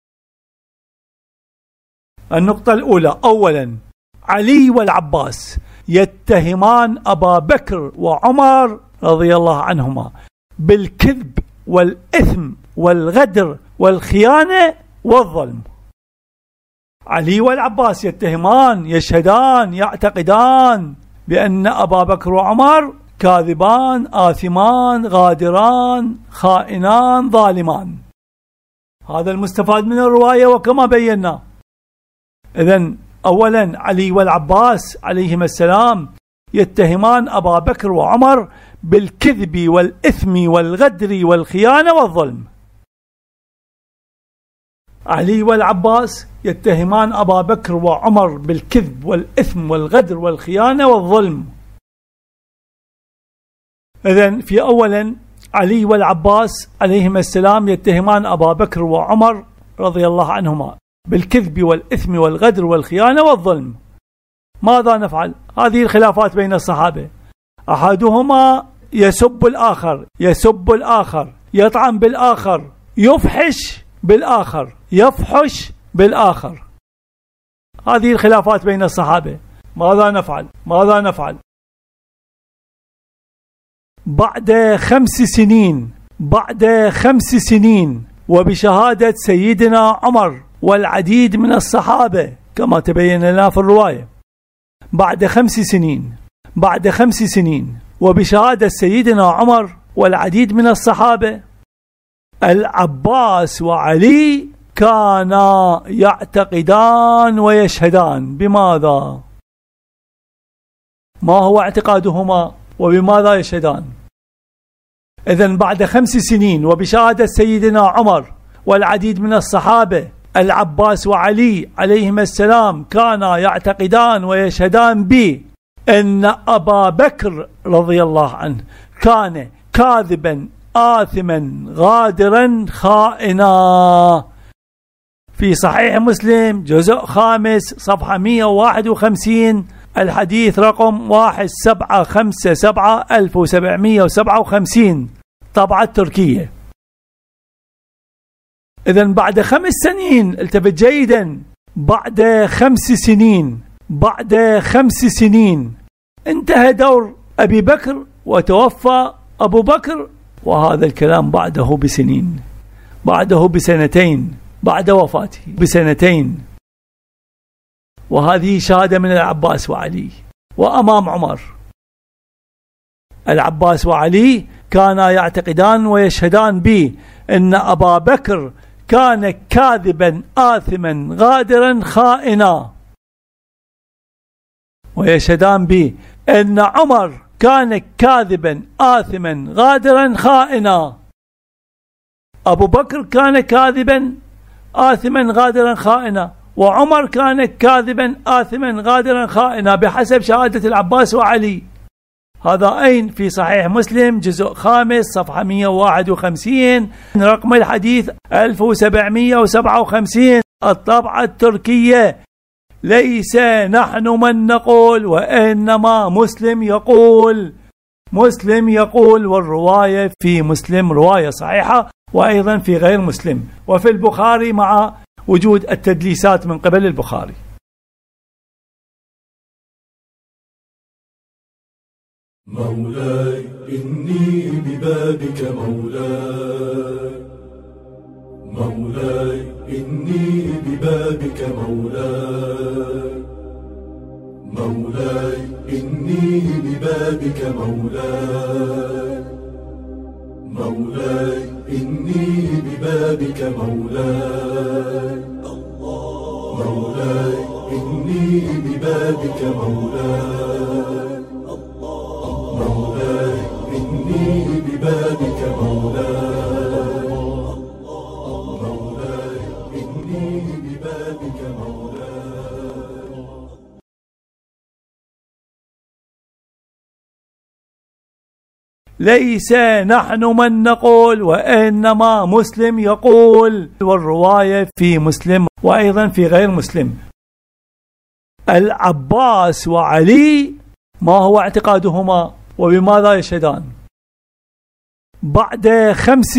S1: النقطة الأولى، أولا علي والعباس يتهمان أبا بكر وعمر رضي الله عنهما بالكذب والإثم والغدر والخيانة والظلم. علي والعباس يتهمان، يشهدان، يعتقدان بأن أبا بكر وعمر كاذبان آثمان غادران خائنان ظالمان. هذا المستفاد من الرواية وكما بينا. إذن أولا علي والعباس عليهما السلام يتهمان أبا بكر وعمر بالكذب والإثم والغدر والخيانة والظلم. علي والعباس يتهمان أبا بكر وعمر بالكذب والإثم والغدر والخيانة والظلم. إذن في أولا علي والعباس عليهما السلام يتهمان أبا بكر وعمر رضي الله عنهما بالكذب والإثم والغدر والخيانة والظلم. ماذا نفعل؟ هذه الخلافات بين الصحابة، أحدهما يسب الآخر، يسب الآخر، يطعن بالآخر، يفحش بالآخر، يفحش بالآخر. هذه الخلافات بين الصحابة. ماذا نفعل؟ ماذا نفعل؟ بعد 5 سنين، بعد 5 سنين وبشهادة سيدنا عمر والعديد من الصحابة كما تبين لنا في الرواية، بعد 5 سنين، بعد 5 سنين وبشهادة سيدنا عمر والعديد من الصحابة، العباس وعلي كانا يعتقدان ويشهدان بماذا؟ ما هو اعتقادهما وبماذا يشهدان؟ إذن بعد 5 سنين وبشهادة سيدنا عمر والعديد من الصحابة، العباس وعلي عليهما السلام كانا يعتقدان ويشهدان بأن أبا بكر رضي الله عنه كان كاذبا آثما غادرا خائنا. في صحيح مسلم جزء 5 صفحة 151 الحديث رقم 1757 طبعة تركية. إذن بعد 5 سنين، التفت جيدا، بعد 5 سنين، بعد 5 سنين انتهى دور أبي بكر وتوفى أبو بكر، وهذا الكلام بعده بسنين، بعده بسنتين، بعد وفاته بسنتين. وهذه شهادة من العباس وعلي وأمام عمر. العباس وعلي كانا يعتقدان ويشهدان بأن أبا بكر كان كاذبا آثما غادرا خائنا، ويشهدان بأن عمر كان كاذبا آثما غادرا خائنا. أبو بكر كان كاذبا آثما غادرا خائنا، وعمر كان كاذبا آثما غادرا خائنا بحسب شهادة العباس وعلي. هذا أين؟ في صحيح مسلم جزء 5 صفحة 151 رقم الحديث 1757 الطبعة التركية. ليس نحن من نقول، وإنما مسلم يقول، مسلم يقول. والرواية في مسلم رواية صحيحة، وأيضا في غير مسلم، وفي البخاري مع وجود التدليسات من قبل البخاري.
S2: مولاي إني ببابك مولاي، مولاي إني ببابك مولاي، مولاي إني ببابك مولاي، مولاي إني ببابك مولاي. الله ببابك مولاي، مولاي إني ببابك مولاي، مولاي إني ببابك مولاي.
S1: ليس نحن من نقول، وإنما مسلم يقول، والرواية في مسلم وأيضا في غير مسلم. العباس وعلي ما هو اعتقادهما وبماذا يشهدان؟ بعد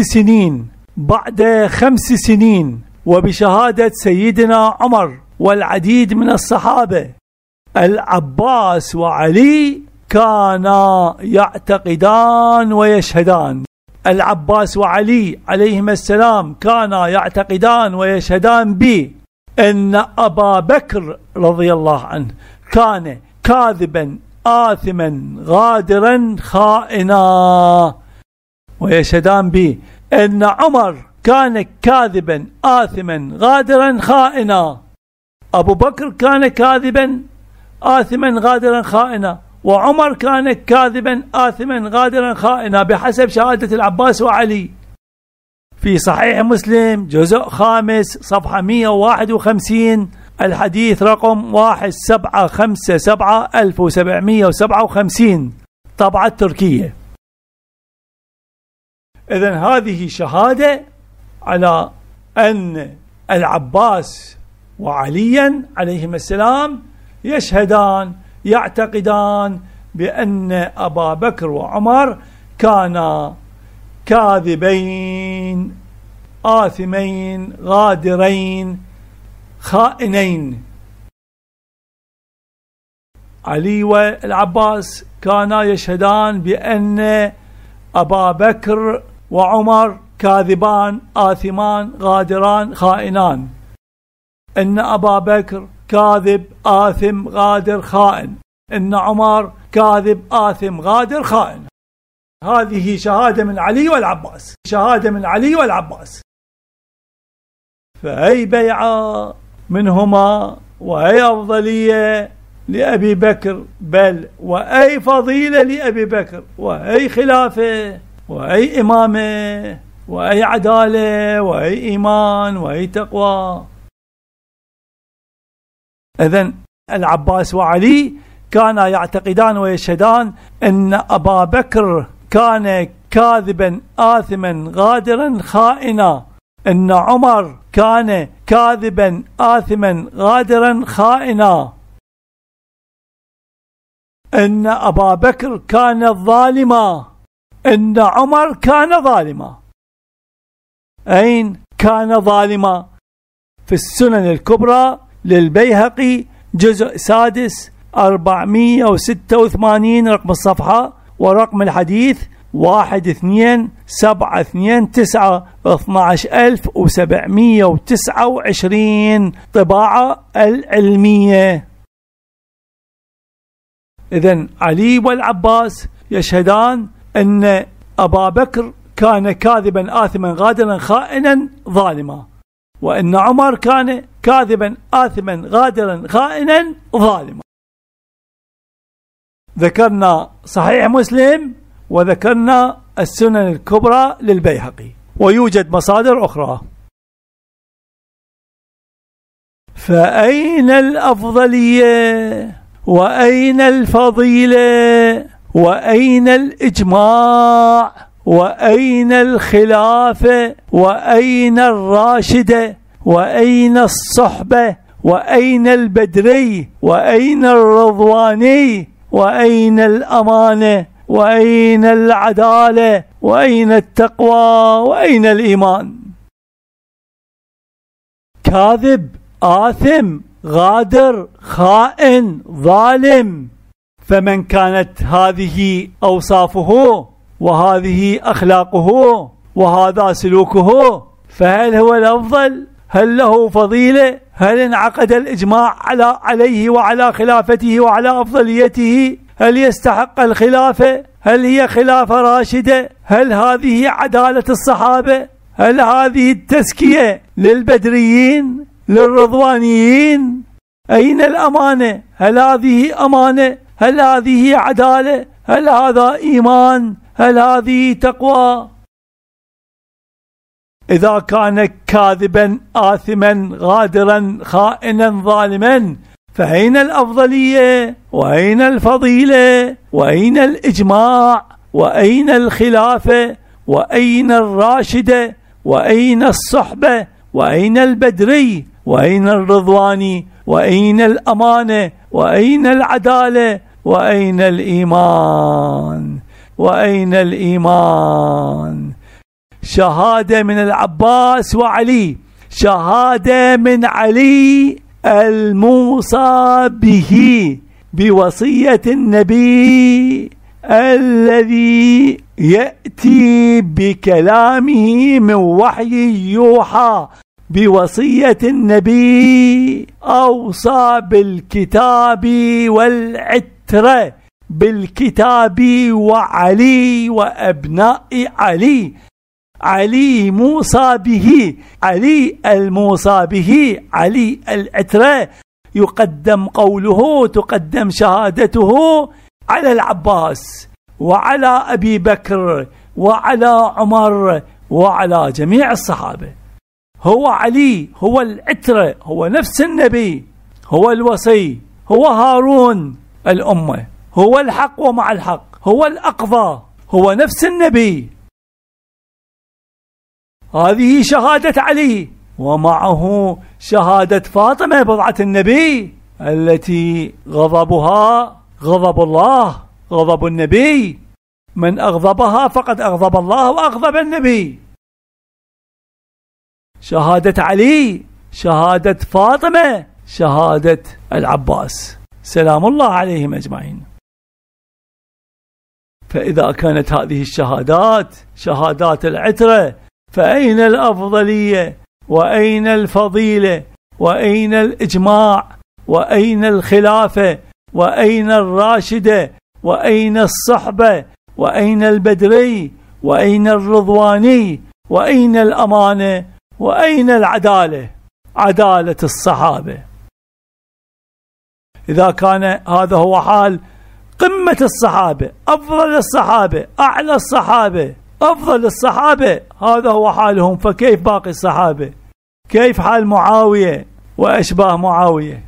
S1: 5 سنين وبشهادة سيدنا عمر والعديد من الصحابة، العباس وعلي كانا يعتقدان ويشهدان، العباس وعلي عليهما السلام كانا يعتقدان ويشهدان بأن أبا بكر رضي الله عنه كان كاذبا آثما غادرا خائنا، ويشهدان بأن عمر كان كاذبا آثما غادرا خائنا. أبو بكر كان كاذبا آثما غادرا خائنا، وعمر كان كاذبا آثما غادرا خائنا بحسب شهادة العباس وعلي. في صحيح مسلم جزء 5 صفحة 151 الحديث رقم 1757 طبعة تركية. إذن هذه شهادة على أن العباس وعليا عليهما السلام يشهدان يعتقدان بأن أبا بكر وعمر كانا كاذبين آثمين غادرين خائنين. علي والعباس كانا يشهدان بأن أبا بكر وعمر كاذبان آثمان غادران خائنان، إن أبا بكر كاذب آثم غادر خائن، إن عمر كاذب آثم غادر خائن. هذه شهادة من علي والعباس، شهادة من علي والعباس. فأي بيعة منهما وأي أفضلية لأبي بكر، بل وأي فضيلة لأبي بكر، وأي خلافة، وأي إمامة، وأي عدالة، وأي إيمان، وأي تقوى. إذن العباس وعلي كانا يعتقدان ويشهدان أن أبا بكر كان كاذبا آثما غادرا خائنا، أن عمر كان كاذبا آثما غادرا خائنا، أن أبا بكر كان ظالما، أن عمر كان ظالما. أين كان ظالما؟ في السنن الكبرى للبيهقي جزء 6 486 رقم الصفحة، ورقم الحديث 12729 12729 طباعة العلمية. إذن علي والعباس يشهدان أن أبا بكر كان كاذبا آثما غادرا خائنا ظالما، وأن عمر كان كاذبا آثما غادرا خائنا ظالما. ذكرنا صحيح مسلم وذكرنا السنن الكبرى للبيهقي، ويوجد مصادر أخرى. فأين الأفضلية وأين الفضيلة وأين الإجماع وأين الخلافة وأين الراشدة وأين الصحبة وأين البدري وأين الرضواني وأين الأمانة وأين العدالة وأين التقوى وأين الإيمان؟ كاذب آثم غادر خائن ظالم. فمن كانت هذه أوصافه وهذه أخلاقه وهذا سلوكه فهل هو الأفضل؟ هل له فضيلة؟ هل انعقد الإجماع عليه وعلى خلافته وعلى أفضليته؟ هل يستحق الخلافة؟ هل هي خلافة راشدة؟ هل هذه عدالة الصحابة؟ هل هذه التزكية للبدريين للرضوانيين؟ أين الأمانة؟ هل هذه أمانة؟ هل هذه عدالة؟ هل هذا إيمان؟ هل هذه تقوى؟ إذا كان كاذبا آثما غادرا خائنا ظالما، فأين الأفضلية؟ وأين الفضيلة؟ وأين الإجماع؟ وأين الخلافة؟ وأين الراشدة؟ وأين الصحبة؟ وأين البدري؟ وأين الرضواني؟ وأين الأمانة؟ وأين العدالة؟ وأين الإيمان؟ وأين الإيمان؟ شهادة من العباس وعلي، شهادة من علي الموصى به بوصية النبي الذي يأتي بكلامه من وحي يوحى، بوصية النبي أوصى بالكتاب والعترة، بالكتاب وعلي وأبناء علي، علي موصى به، علي الموصى به، علي العترة، يقدم قوله، تقدم شهادته على العباس وعلى أبي بكر وعلى عمر وعلى جميع الصحابة. هو علي، هو العترة، هو نفس النبي، هو الوصي، هو هارون الأمة، هو الحق ومع الحق، هو الأقضى، هو نفس النبي. هذه شهادة علي، ومعه شهادة فاطمة بضعة النبي التي غضبها غضب الله، غضب النبي، من أغضبها فقد أغضب الله وأغضب النبي. شهادة علي، شهادة فاطمة، شهادة العباس سلام الله عليهم أجمعين. فإذا كانت هذه الشهادات شهادات العترة، فأين الأفضلية؟ وأين الفضيلة؟ وأين الإجماع؟ وأين الخلافة؟ وأين الراشدة؟ وأين الصحبة؟ وأين البدري؟ وأين الرضواني؟ وأين الأمانة؟ وأين العدالة؟ عدالة الصحابة. إذا كان هذا هو حال قمة الصحابة، أفضل الصحابة، أعلى الصحابة، أفضل الصحابة، هذا هو حالهم، فكيف باقي الصحابة؟ كيف حال معاوية وأشباه معاوية؟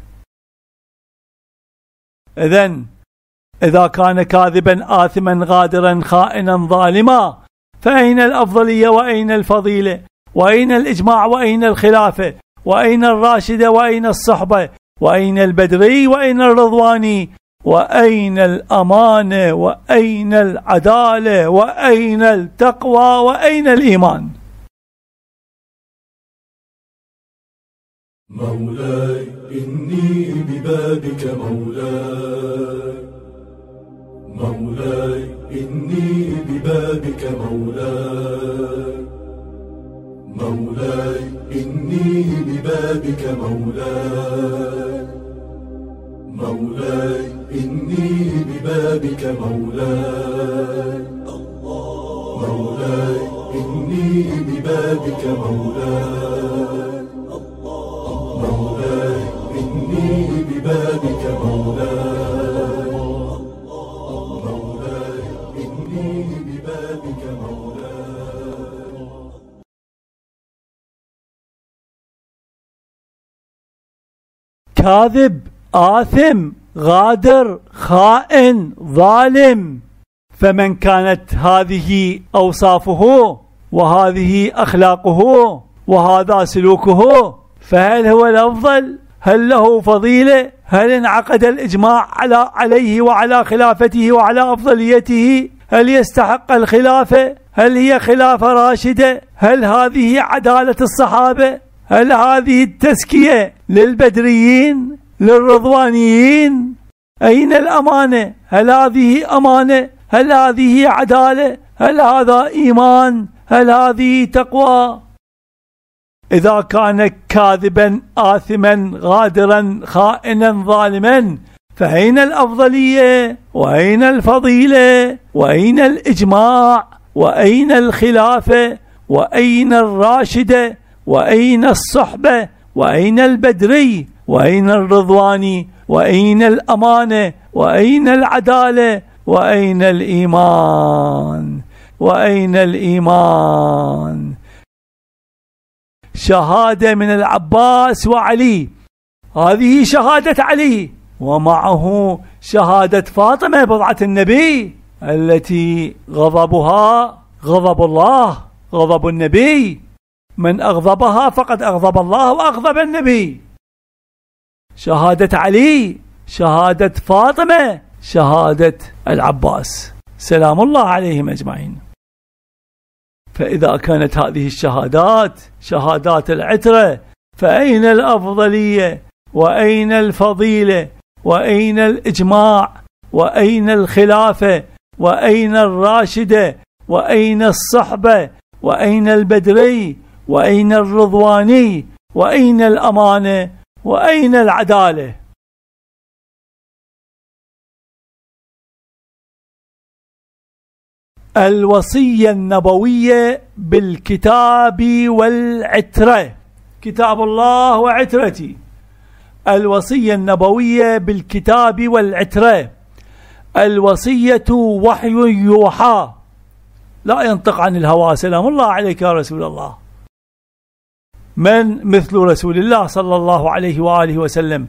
S1: إذا كان كاذبا آثما غادرا خائنا ظالما، فأين الأفضلية؟ وأين الفضيلة؟ وأين الإجماع؟ وأين الخلافة؟ وأين الراشدة؟ وأين الصحبة؟ وأين البدري؟ وأين الرضواني؟ وأين الأمانة؟ وأين العدالة؟ وأين التقوى؟ وأين الإيمان؟
S2: مولاي إني ببابك مولاي، مولاي إني ببابك مولاي، مولاي إني ببابك مولاي، مولاي إني ببابك مولاي، مولاي إني ببابك مولاي، مولاي إني ببابك مولاي، مولاي إني ببابك مولاي.
S1: كاذب آثم غادر خائن ظالم، فمن كانت هذه أوصافه وهذه أخلاقه وهذا سلوكه، فهل هو الأفضل؟ هل له فضيلة؟ هل انعقد الإجماع عليه وعلى خلافته وعلى أفضليته؟ هل يستحق الخلافة؟ هل هي خلافة راشدة؟ هل هذه عدالة الصحابة؟ هل هذه التزكية للبدريين للرضوانيين؟ أين الأمانة؟ هل هذه أمانة؟ هل هذه عدالة؟ هل هذا إيمان؟ هل هذه تقوى؟ إذا كان كاذبا آثما غادرا خائنا ظالما، فأين الأفضلية؟ وأين الفضيلة؟ وأين الإجماع؟ وأين الخلافة؟ وأين الراشدة؟ وأين الصحبة؟ وأين البدري؟ وأين الرضوان وأين الأمانة وأين العدالة وأين الإيمان وأين الإيمان؟ شهادة من العباس وعلي، هذه شهادة علي، ومعه شهادة فاطمة بضعة النبي التي غضبها غضب الله، غضب النبي، من أغضبها فقد أغضب الله وأغضب النبي. شهادة علي، شهادة فاطمة، شهادة العباس سلام الله عليهم أجمعين. فإذا كانت هذه الشهادات شهادات العترة، فأين الأفضلية وأين الفضيلة وأين الإجماع وأين الخلافة وأين الراشدة وأين الصحبة وأين البدري وأين الرضواني وأين الأمانة وأين العدالة؟ الوصية النبوية بالكتاب والعترة، كتاب الله وعترتي. الوصية النبوية بالكتاب والعترة. الوصية وحي يوحى، لا ينطق عن الهوى، سلام الله عليك يا رسول الله. من مثل رسول الله صلى الله عليه وآله وسلم؟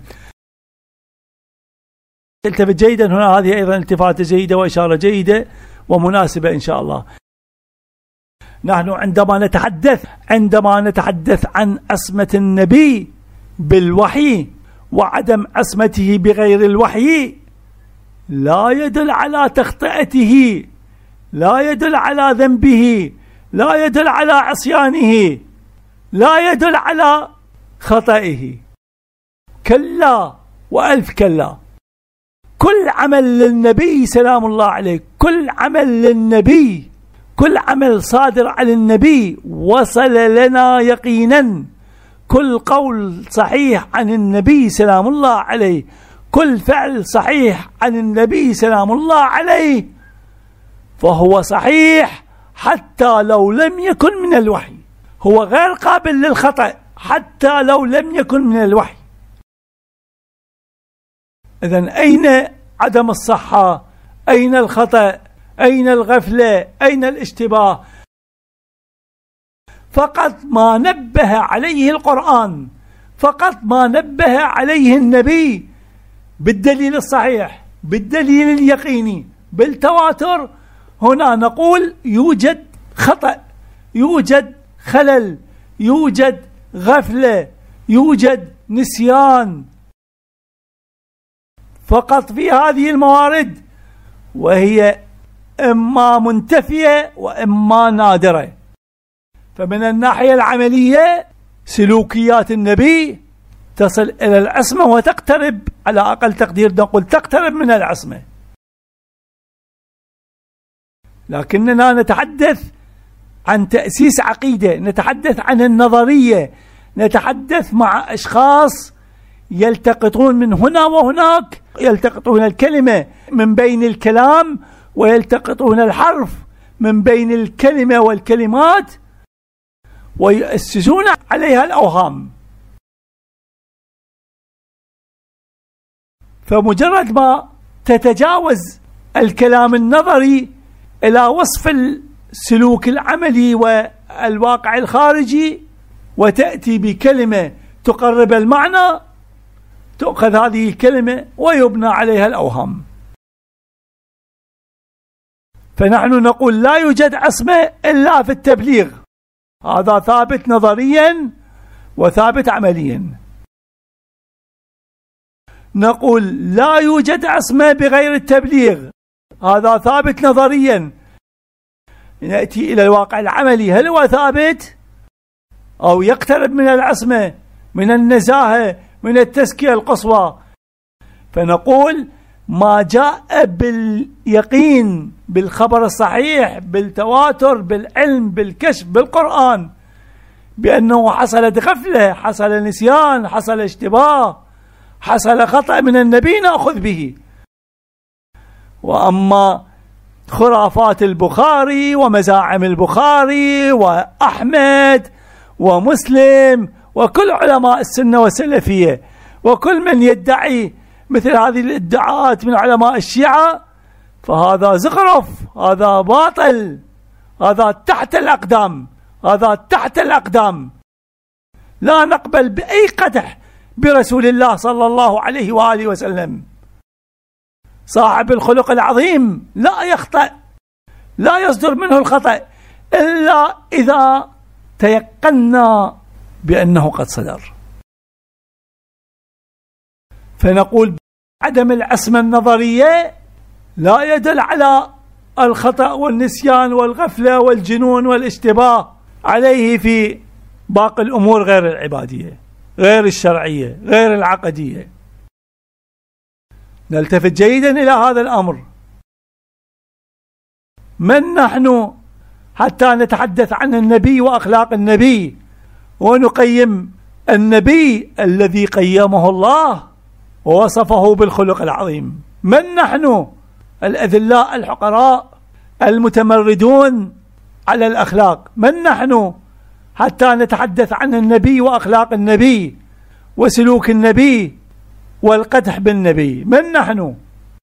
S1: التفت جيدا هنا، هذه أيضا التفاتة جيدة وإشارة جيدة ومناسبة إن شاء الله. نحن عندما نتحدث عن عصمة النبي بالوحي وعدم عصمته بغير الوحي، لا يدل على تخطئته، لا يدل على ذنبه، لا يدل على عصيانه، لا يدل على خطئه. كلا وألف كلا. كل عمل للنبي سلام الله عليه، كل عمل للنبي، كل عمل صادر عن النبي وصل لنا يقينا. كل قول صحيح عن النبي سلام الله عليه، كل فعل صحيح عن النبي سلام الله عليه فهو صحيح حتى لو لم يكن من الوحي، هو غير قابل للخطأ حتى لو لم يكن من الوحي. إذن أين عدم الصحة؟ أين الخطأ؟ أين الغفلة؟ أين الاشتباه؟ فقط ما نبه عليه القرآن، فقط ما نبه عليه النبي بالدليل الصحيح، بالدليل اليقيني، بالتواتر، هنا نقول يوجد خطأ، يوجد خلل، يوجد غفلة، يوجد نسيان. فقط في هذه الموارد، وهي إما منتفية وإما نادرة. فمن الناحية العملية سلوكيات النبي تصل إلى العصمة وتقترب، على أقل تقدير نقول تقترب من العصمة. لكننا نتحدث عن تأسيس عقيدة، نتحدث عن النظرية، نتحدث مع أشخاص يلتقطون من هنا وهناك، يلتقطون الكلمة من بين الكلام ويلتقطون الحرف من بين الكلمة والكلمات ويؤسسون عليها الأوهام. فمجرد ما تتجاوز الكلام النظري إلى وصف السلوك العملي والواقع الخارجي وتأتي بكلمة تقرب المعنى، تؤخذ هذه الكلمة ويبنى عليها الأوهام. فنحن نقول لا يوجد عصمة إلا في التبليغ، هذا ثابت نظريا وثابت عمليا. نقول لا يوجد عصمة بغير التبليغ، هذا ثابت نظريا. نأتي إلى الواقع العملي، هل هو ثابت أو يقترب من العصمة، من النزاهة، من التزكية القصوى؟ فنقول ما جاء باليقين، بالخبر الصحيح، بالتواتر، بالعلم، بالكشف، بالقرآن، بأنه حصلت غفلة، حصل نسيان، حصل اشتباه، حصل خطأ من النبي نأخذ به. وأما خرافات البخاري ومزاعم البخاري وأحمد ومسلم وكل علماء السنة والسلفية وكل من يدعي مثل هذه الادعاءات من علماء الشيعة فهذا زخرف، هذا باطل، هذا تحت الأقدام، هذا تحت الأقدام. لا نقبل بأي قدح برسول الله صلى الله عليه وآله وسلم. صاحب الخلق العظيم لا يخطئ، لا يصدر منه الخطأ إلا إذا تيقنا بأنه قد صدر. فنقول عدم العصمة النظرية لا يدل على الخطأ والنسيان والغفلة والجنون والاشتباه عليه في باقي الأمور غير العبادية، غير الشرعية، غير العقدية. نلتفت جيدا إلى هذا الأمر. من نحن حتى نتحدث عن النبي وأخلاق النبي ونقيم النبي الذي قيمه الله ووصفه بالخلق العظيم؟ من نحن الأذلاء الحقراء المتمردون على الأخلاق؟ من نحن حتى نتحدث عن النبي وأخلاق النبي وسلوك النبي والقدح بالنبي؟ من نحن؟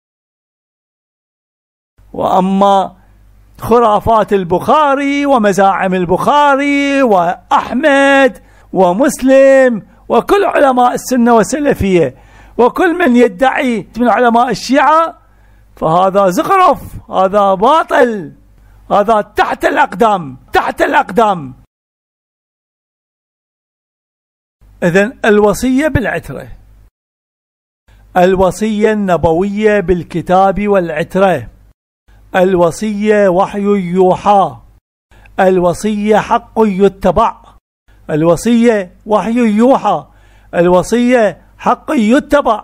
S1: وأما خرافات البخاري ومزاعم البخاري وأحمد ومسلم وكل علماء السنة والسلفية وكل من يدعي من علماء الشيعة فهذا زخرف، هذا باطل، هذا تحت الأقدام، تحت الأقدام. إذن الوصية بالعترة، الوصية النبوية بالكتاب والعترة، الوصية وحي يوحى، الوصية حق يتبع، الوصية وحي يوحى، الوصية حق يتبع.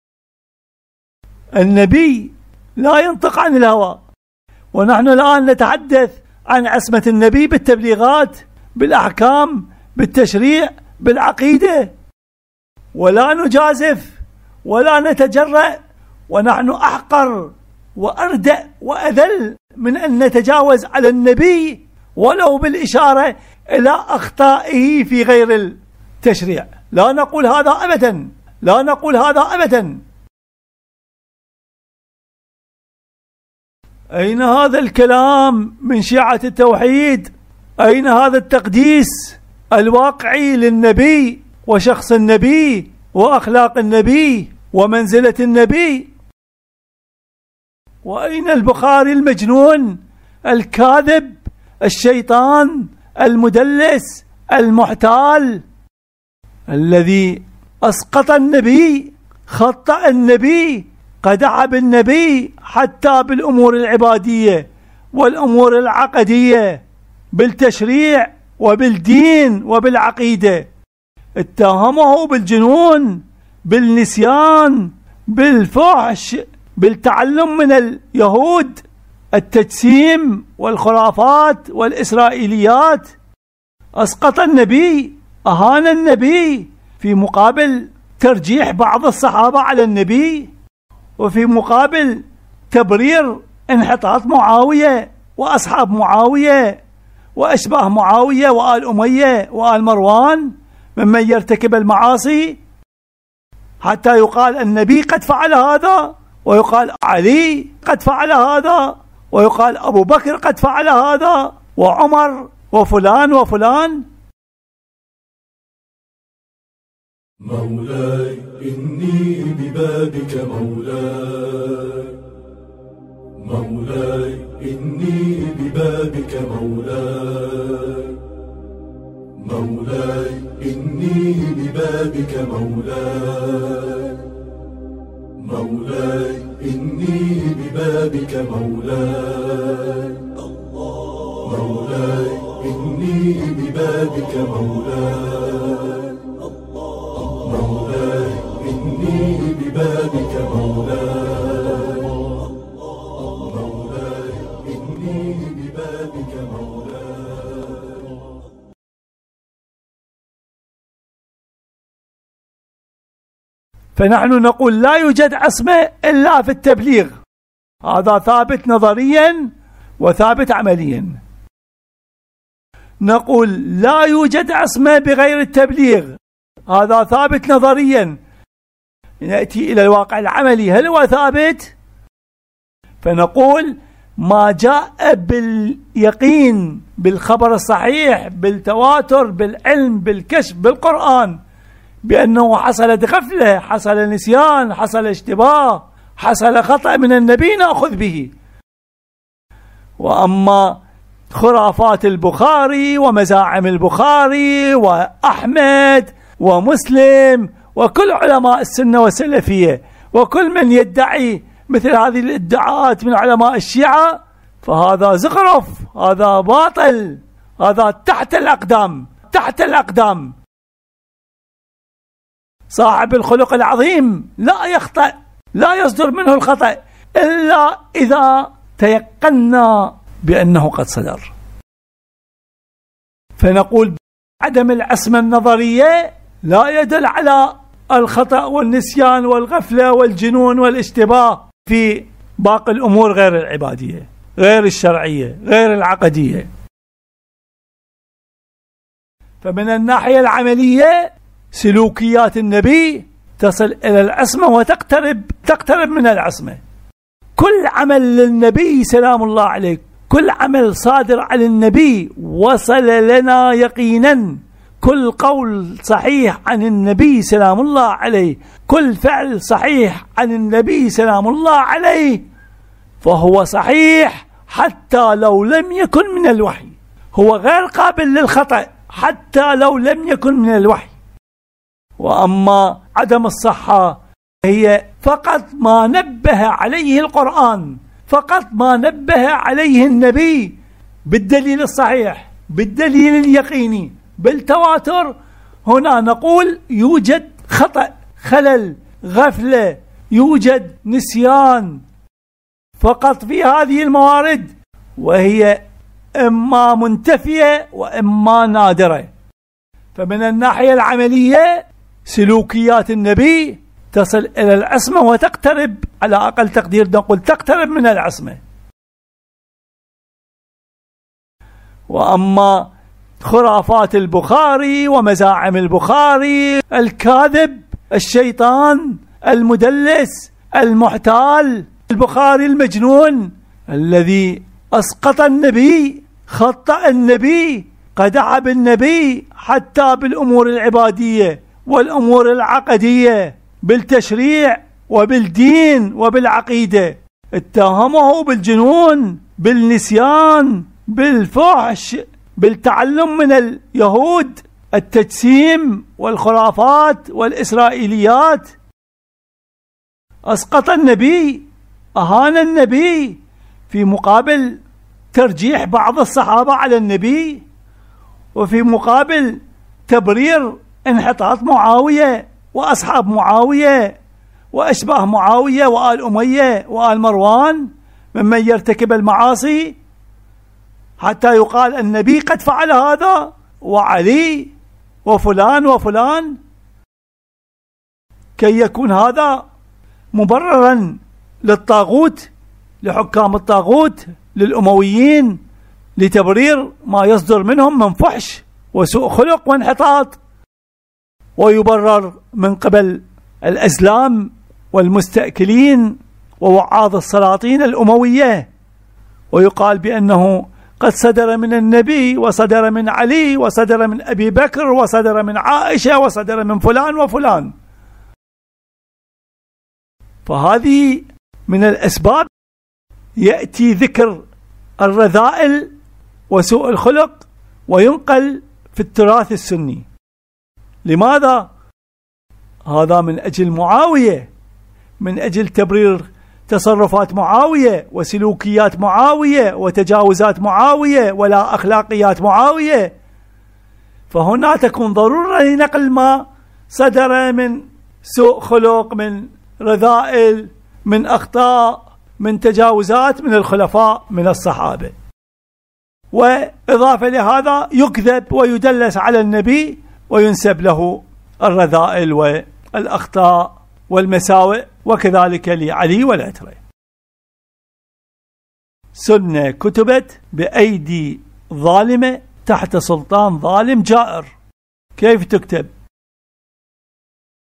S1: النبي لا ينطق عن الهوى، ونحن الآن نتحدث عن عصمة النبي بالتبليغات، بالأحكام، بالتشريع، بالعقيدة، ولا نجازف ولا نتجرأ، ونحن أحقر وأردأ وأذل من أن نتجاوز على النبي ولو بالإشارة إلى أخطائه في غير التشريع. لا نقول هذا أبدا، لا نقول هذا أبدا. أين هذا الكلام من شيعة التوحيد؟ أين هذا التقديس الواقعي للنبي وشخص النبي وأخلاق النبي ومنزلة النبي؟ وأين البخاري المجنون الكاذب الشيطان المدلس المحتال الذي أسقط النبي، خطأ النبي، قدح بالنبي حتى بالأمور العبادية والأمور العقدية، بالتشريع وبالدين وبالعقيدة؟ اتهمه بالجنون، بالنسيان، بالفحش، بالتعلم من اليهود، التجسيم والخرافات والإسرائيليات. أسقط النبي، أهان النبي، في مقابل ترجيح بعض الصحابة على النبي، وفي مقابل تبرير انحطاط معاوية وأصحاب معاوية وأشباه معاوية وآل أمية وآل مروان ممن يرتكب المعاصي، حتى يقال النبي قد فعل هذا، ويقال علي قد فعل هذا، ويقال أبو بكر قد فعل هذا، وعمر وفلان وفلان.
S2: مولاي إني ببابك مولاي، مولاي إني ببابك مولاي، مولاي إني ببابك مولاي، مولاي إني ببابك مولاي، مولاي إني ببابك مولاي، مولاي إني ببابك مولاي، مولاي إني ببابك مولاي.
S1: فنحن نقول لا يوجد عصمة إلا في التبليغ، هذا ثابت نظريا وثابت عمليا. نقول لا يوجد عصمة بغير التبليغ، هذا ثابت نظريا نأتي إلى الواقع العملي، هل هو ثابت؟ فنقول ما جاء باليقين، بالخبر الصحيح، بالتواتر، بالعلم، بالكشف، بالقرآن، بأنه حصلت غفلة، حصل نسيان، حصل اشتباه، حصل خطأ من النبي، نأخذ به. وأما خرافات البخاري ومزاعم البخاري وأحمد ومسلم وكل علماء السنة والسلفية وكل من يدعي مثل هذه الادعاءات من علماء الشيعة، فهذا زخرف، هذا باطل، هذا تحت الأقدام، تحت الأقدام. صاحب الخلق العظيم لا يخطئ، لا يصدر منه الخطأ إلا إذا تيقنا بأنه قد صدر. فنقول عدم العصمة النظرية لا يدل على الخطأ والنسيان والغفلة والجنون والاشتباه في باقي الأمور غير العبادية، غير الشرعية، غير العقدية. فمن الناحية العملية سلوكيات النبي تصل إلى العصمة وتقترب من العصمة. كل عمل للنبي سلام الله عليه، كل عمل صادر عن النبي وصل لنا يقينا. كل قول صحيح عن النبي سلام الله عليه، كل فعل صحيح عن النبي سلام الله عليه، فهو صحيح حتى لو لم يكن من الوحي، هو غير قابل للخطأ حتى لو لم يكن من الوحي. وأما عدم الصحة هي فقط ما نبه عليه القرآن، فقط ما نبه عليه النبي بالدليل الصحيح، بالدليل اليقيني، بالتواتر. هنا نقول يوجد خطأ، خلل، غفلة، يوجد نسيان فقط في هذه الموارد، وهي إما منتفية وإما نادرة. فمن الناحية العملية سلوكيات النبي تصل إلى العصمة وتقترب، على أقل تقدير نقول تقترب من العصمة. وأما خرافات البخاري ومزاعم البخاري، الكاذب، الشيطان، المدلس، المحتال، البخاري المجنون الذي أسقط النبي، خطأ النبي، قدح بالنبي حتى بالأمور العبادية والأمور العقدية، بالتشريع وبالدين وبالعقيدة، اتهمه بالجنون، بالنسيان، بالفحش، بالتعلم من اليهود، التجسيم والخرافات والإسرائيليات. أسقط النبي، أهان النبي، في مقابل ترجيح بعض الصحابة على النبي، وفي مقابل تبرير انحطاط معاوية وأصحاب معاوية وأشباه معاوية وآل أمية وآل مروان ممن يرتكب المعاصي، حتى يقال النبي قد فعل هذا، وعلي وفلان وفلان، كي يكون هذا مبررا للطاغوت، لحكام الطاغوت، للأمويين، لتبرير ما يصدر منهم من فحش وسوء خلق وانحطاط، ويبرر من قبل الأزلام والمستأكلين ووعاظ السلاطين الأموية، ويقال بأنه قد صدر من النبي وصدر من علي وصدر من أبي بكر وصدر من عائشة وصدر من فلان وفلان. فهذه من الأسباب يأتي ذكر الرذائل وسوء الخلق وينقل في التراث السني. لماذا؟ هذا من أجل معاوية، من أجل تبرير تصرفات معاوية وسلوكيات معاوية وتجاوزات معاوية ولا أخلاقيات معاوية. فهنا تكون ضرورة لنقل ما صدر من سوء خلق، من رذائل، من أخطاء، من تجاوزات من الخلفاء من الصحابة. وإضافة لهذا يكذب ويدلس على النبي وينسب له الرذائل والأخطاء والمساوئ، وكذلك لعلي والعترة. سنة كتبت بأيدي ظالمة تحت سلطان ظالم جائر. كيف تكتب؟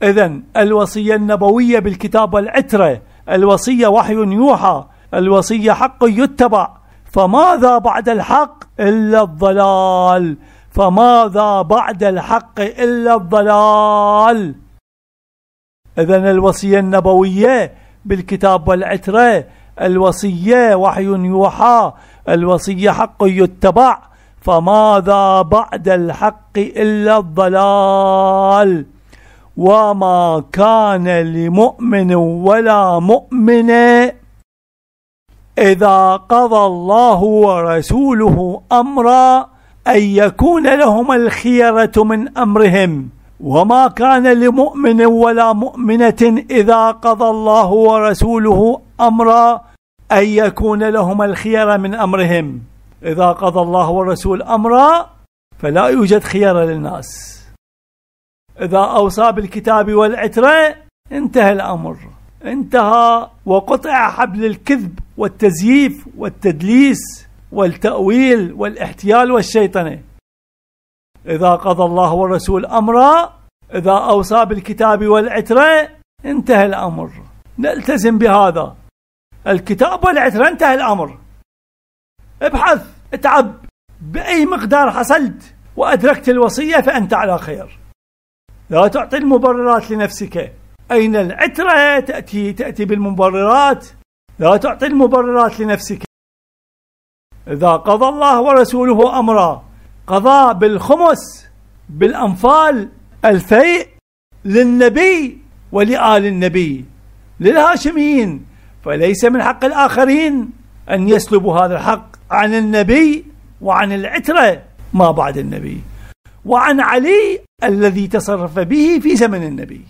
S1: إذن الوصية النبوية بالكتاب والعترة، الوصية وحي يوحى، الوصية حق يتبع، فماذا بعد الحق إلا الضلال، فماذا بعد الحق إلا الضلال. إذن الوصية النبوية بالكتاب والعترة، الوصية وحي يوحى، الوصية حق يتبع، فماذا بعد الحق إلا الضلال. وما كان لمؤمن ولا مؤمنة إذا قضى الله ورسوله أمرا أن يكون لهم الخيرة من أمرهم. وما كان لمؤمن ولا مؤمنة إذا قضى الله ورسوله أمرا أن يكون لهم الخيرة من أمرهم. إذا قضى الله والرسول أمرا فلا يوجد خيار للناس. إذا أوصى بالكتاب والعترة انتهى الأمر، انتهى وقطع حبل الكذب والتزييف والتدليس والتأويل والاحتيال والشيطنة. إذا قضى الله والرسول أمرا، إذا أوصى بالكتاب والعترة انتهى الأمر، نلتزم بهذا الكتاب والعترة، انتهى الأمر. ابحث، اتعب، بأي مقدار حصلت وأدركت الوصية فأنت على خير. لا تعطي المبررات لنفسك. أين العترة؟ تأتي بالمبررات، لا تعطي المبررات لنفسك. إذا قضى الله ورسوله أمرا، قضى بالخمس بالأنفال الفيء للنبي ولآل النبي للهاشميين، فليس من حق الآخرين أن يسلبوا هذا الحق عن النبي وعن العترة ما بعد النبي وعن علي الذي تصرف به في زمن النبي.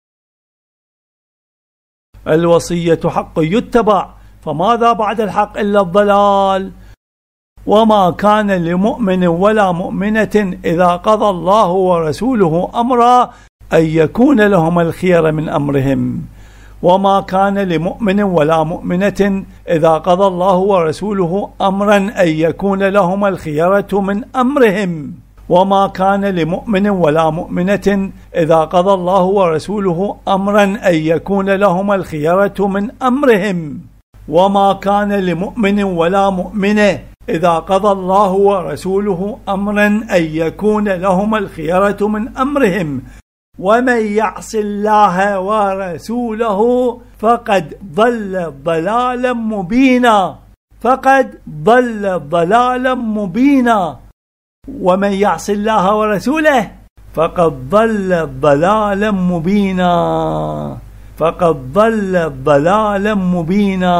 S1: الوصية حق يتبع، فماذا بعد الحق إلا الضلال. وما كان لمؤمن ولا مؤمنة إذا قضى الله ورسوله أمرا أن يكون لهم الخير من أمرهم. وما كان لمؤمن ولا مؤمنة إذا قضى الله ورسوله أمرا أن يكون لهم الخيرة من أمرهم. وما كان لمؤمن ولا مؤمنة إذا قضى الله ورسوله أمرا أن يكون لهم الخيرة من أمرهم. وما كان لمؤمن ولا مؤمنة إذا قضى الله ورسوله أمرا أن يكون لهم الخيرة من أمرهم. ومن يعص الله ورسوله فقد ضل ضلالا مبينا، فقد ضل ضلالا مبينا. ومن يعص الله ورسوله فقد ضل ضلالا مبينا، فقد ضل ضلالا مبينا.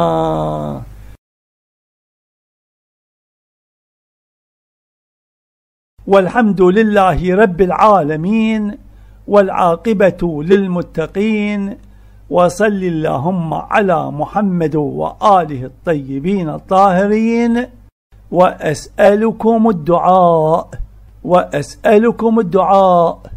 S1: والحمد لله رب العالمين، والعاقبة للمتقين، وصل اللهم على محمد وآله الطيبين الطاهرين. وأسألكم الدعاء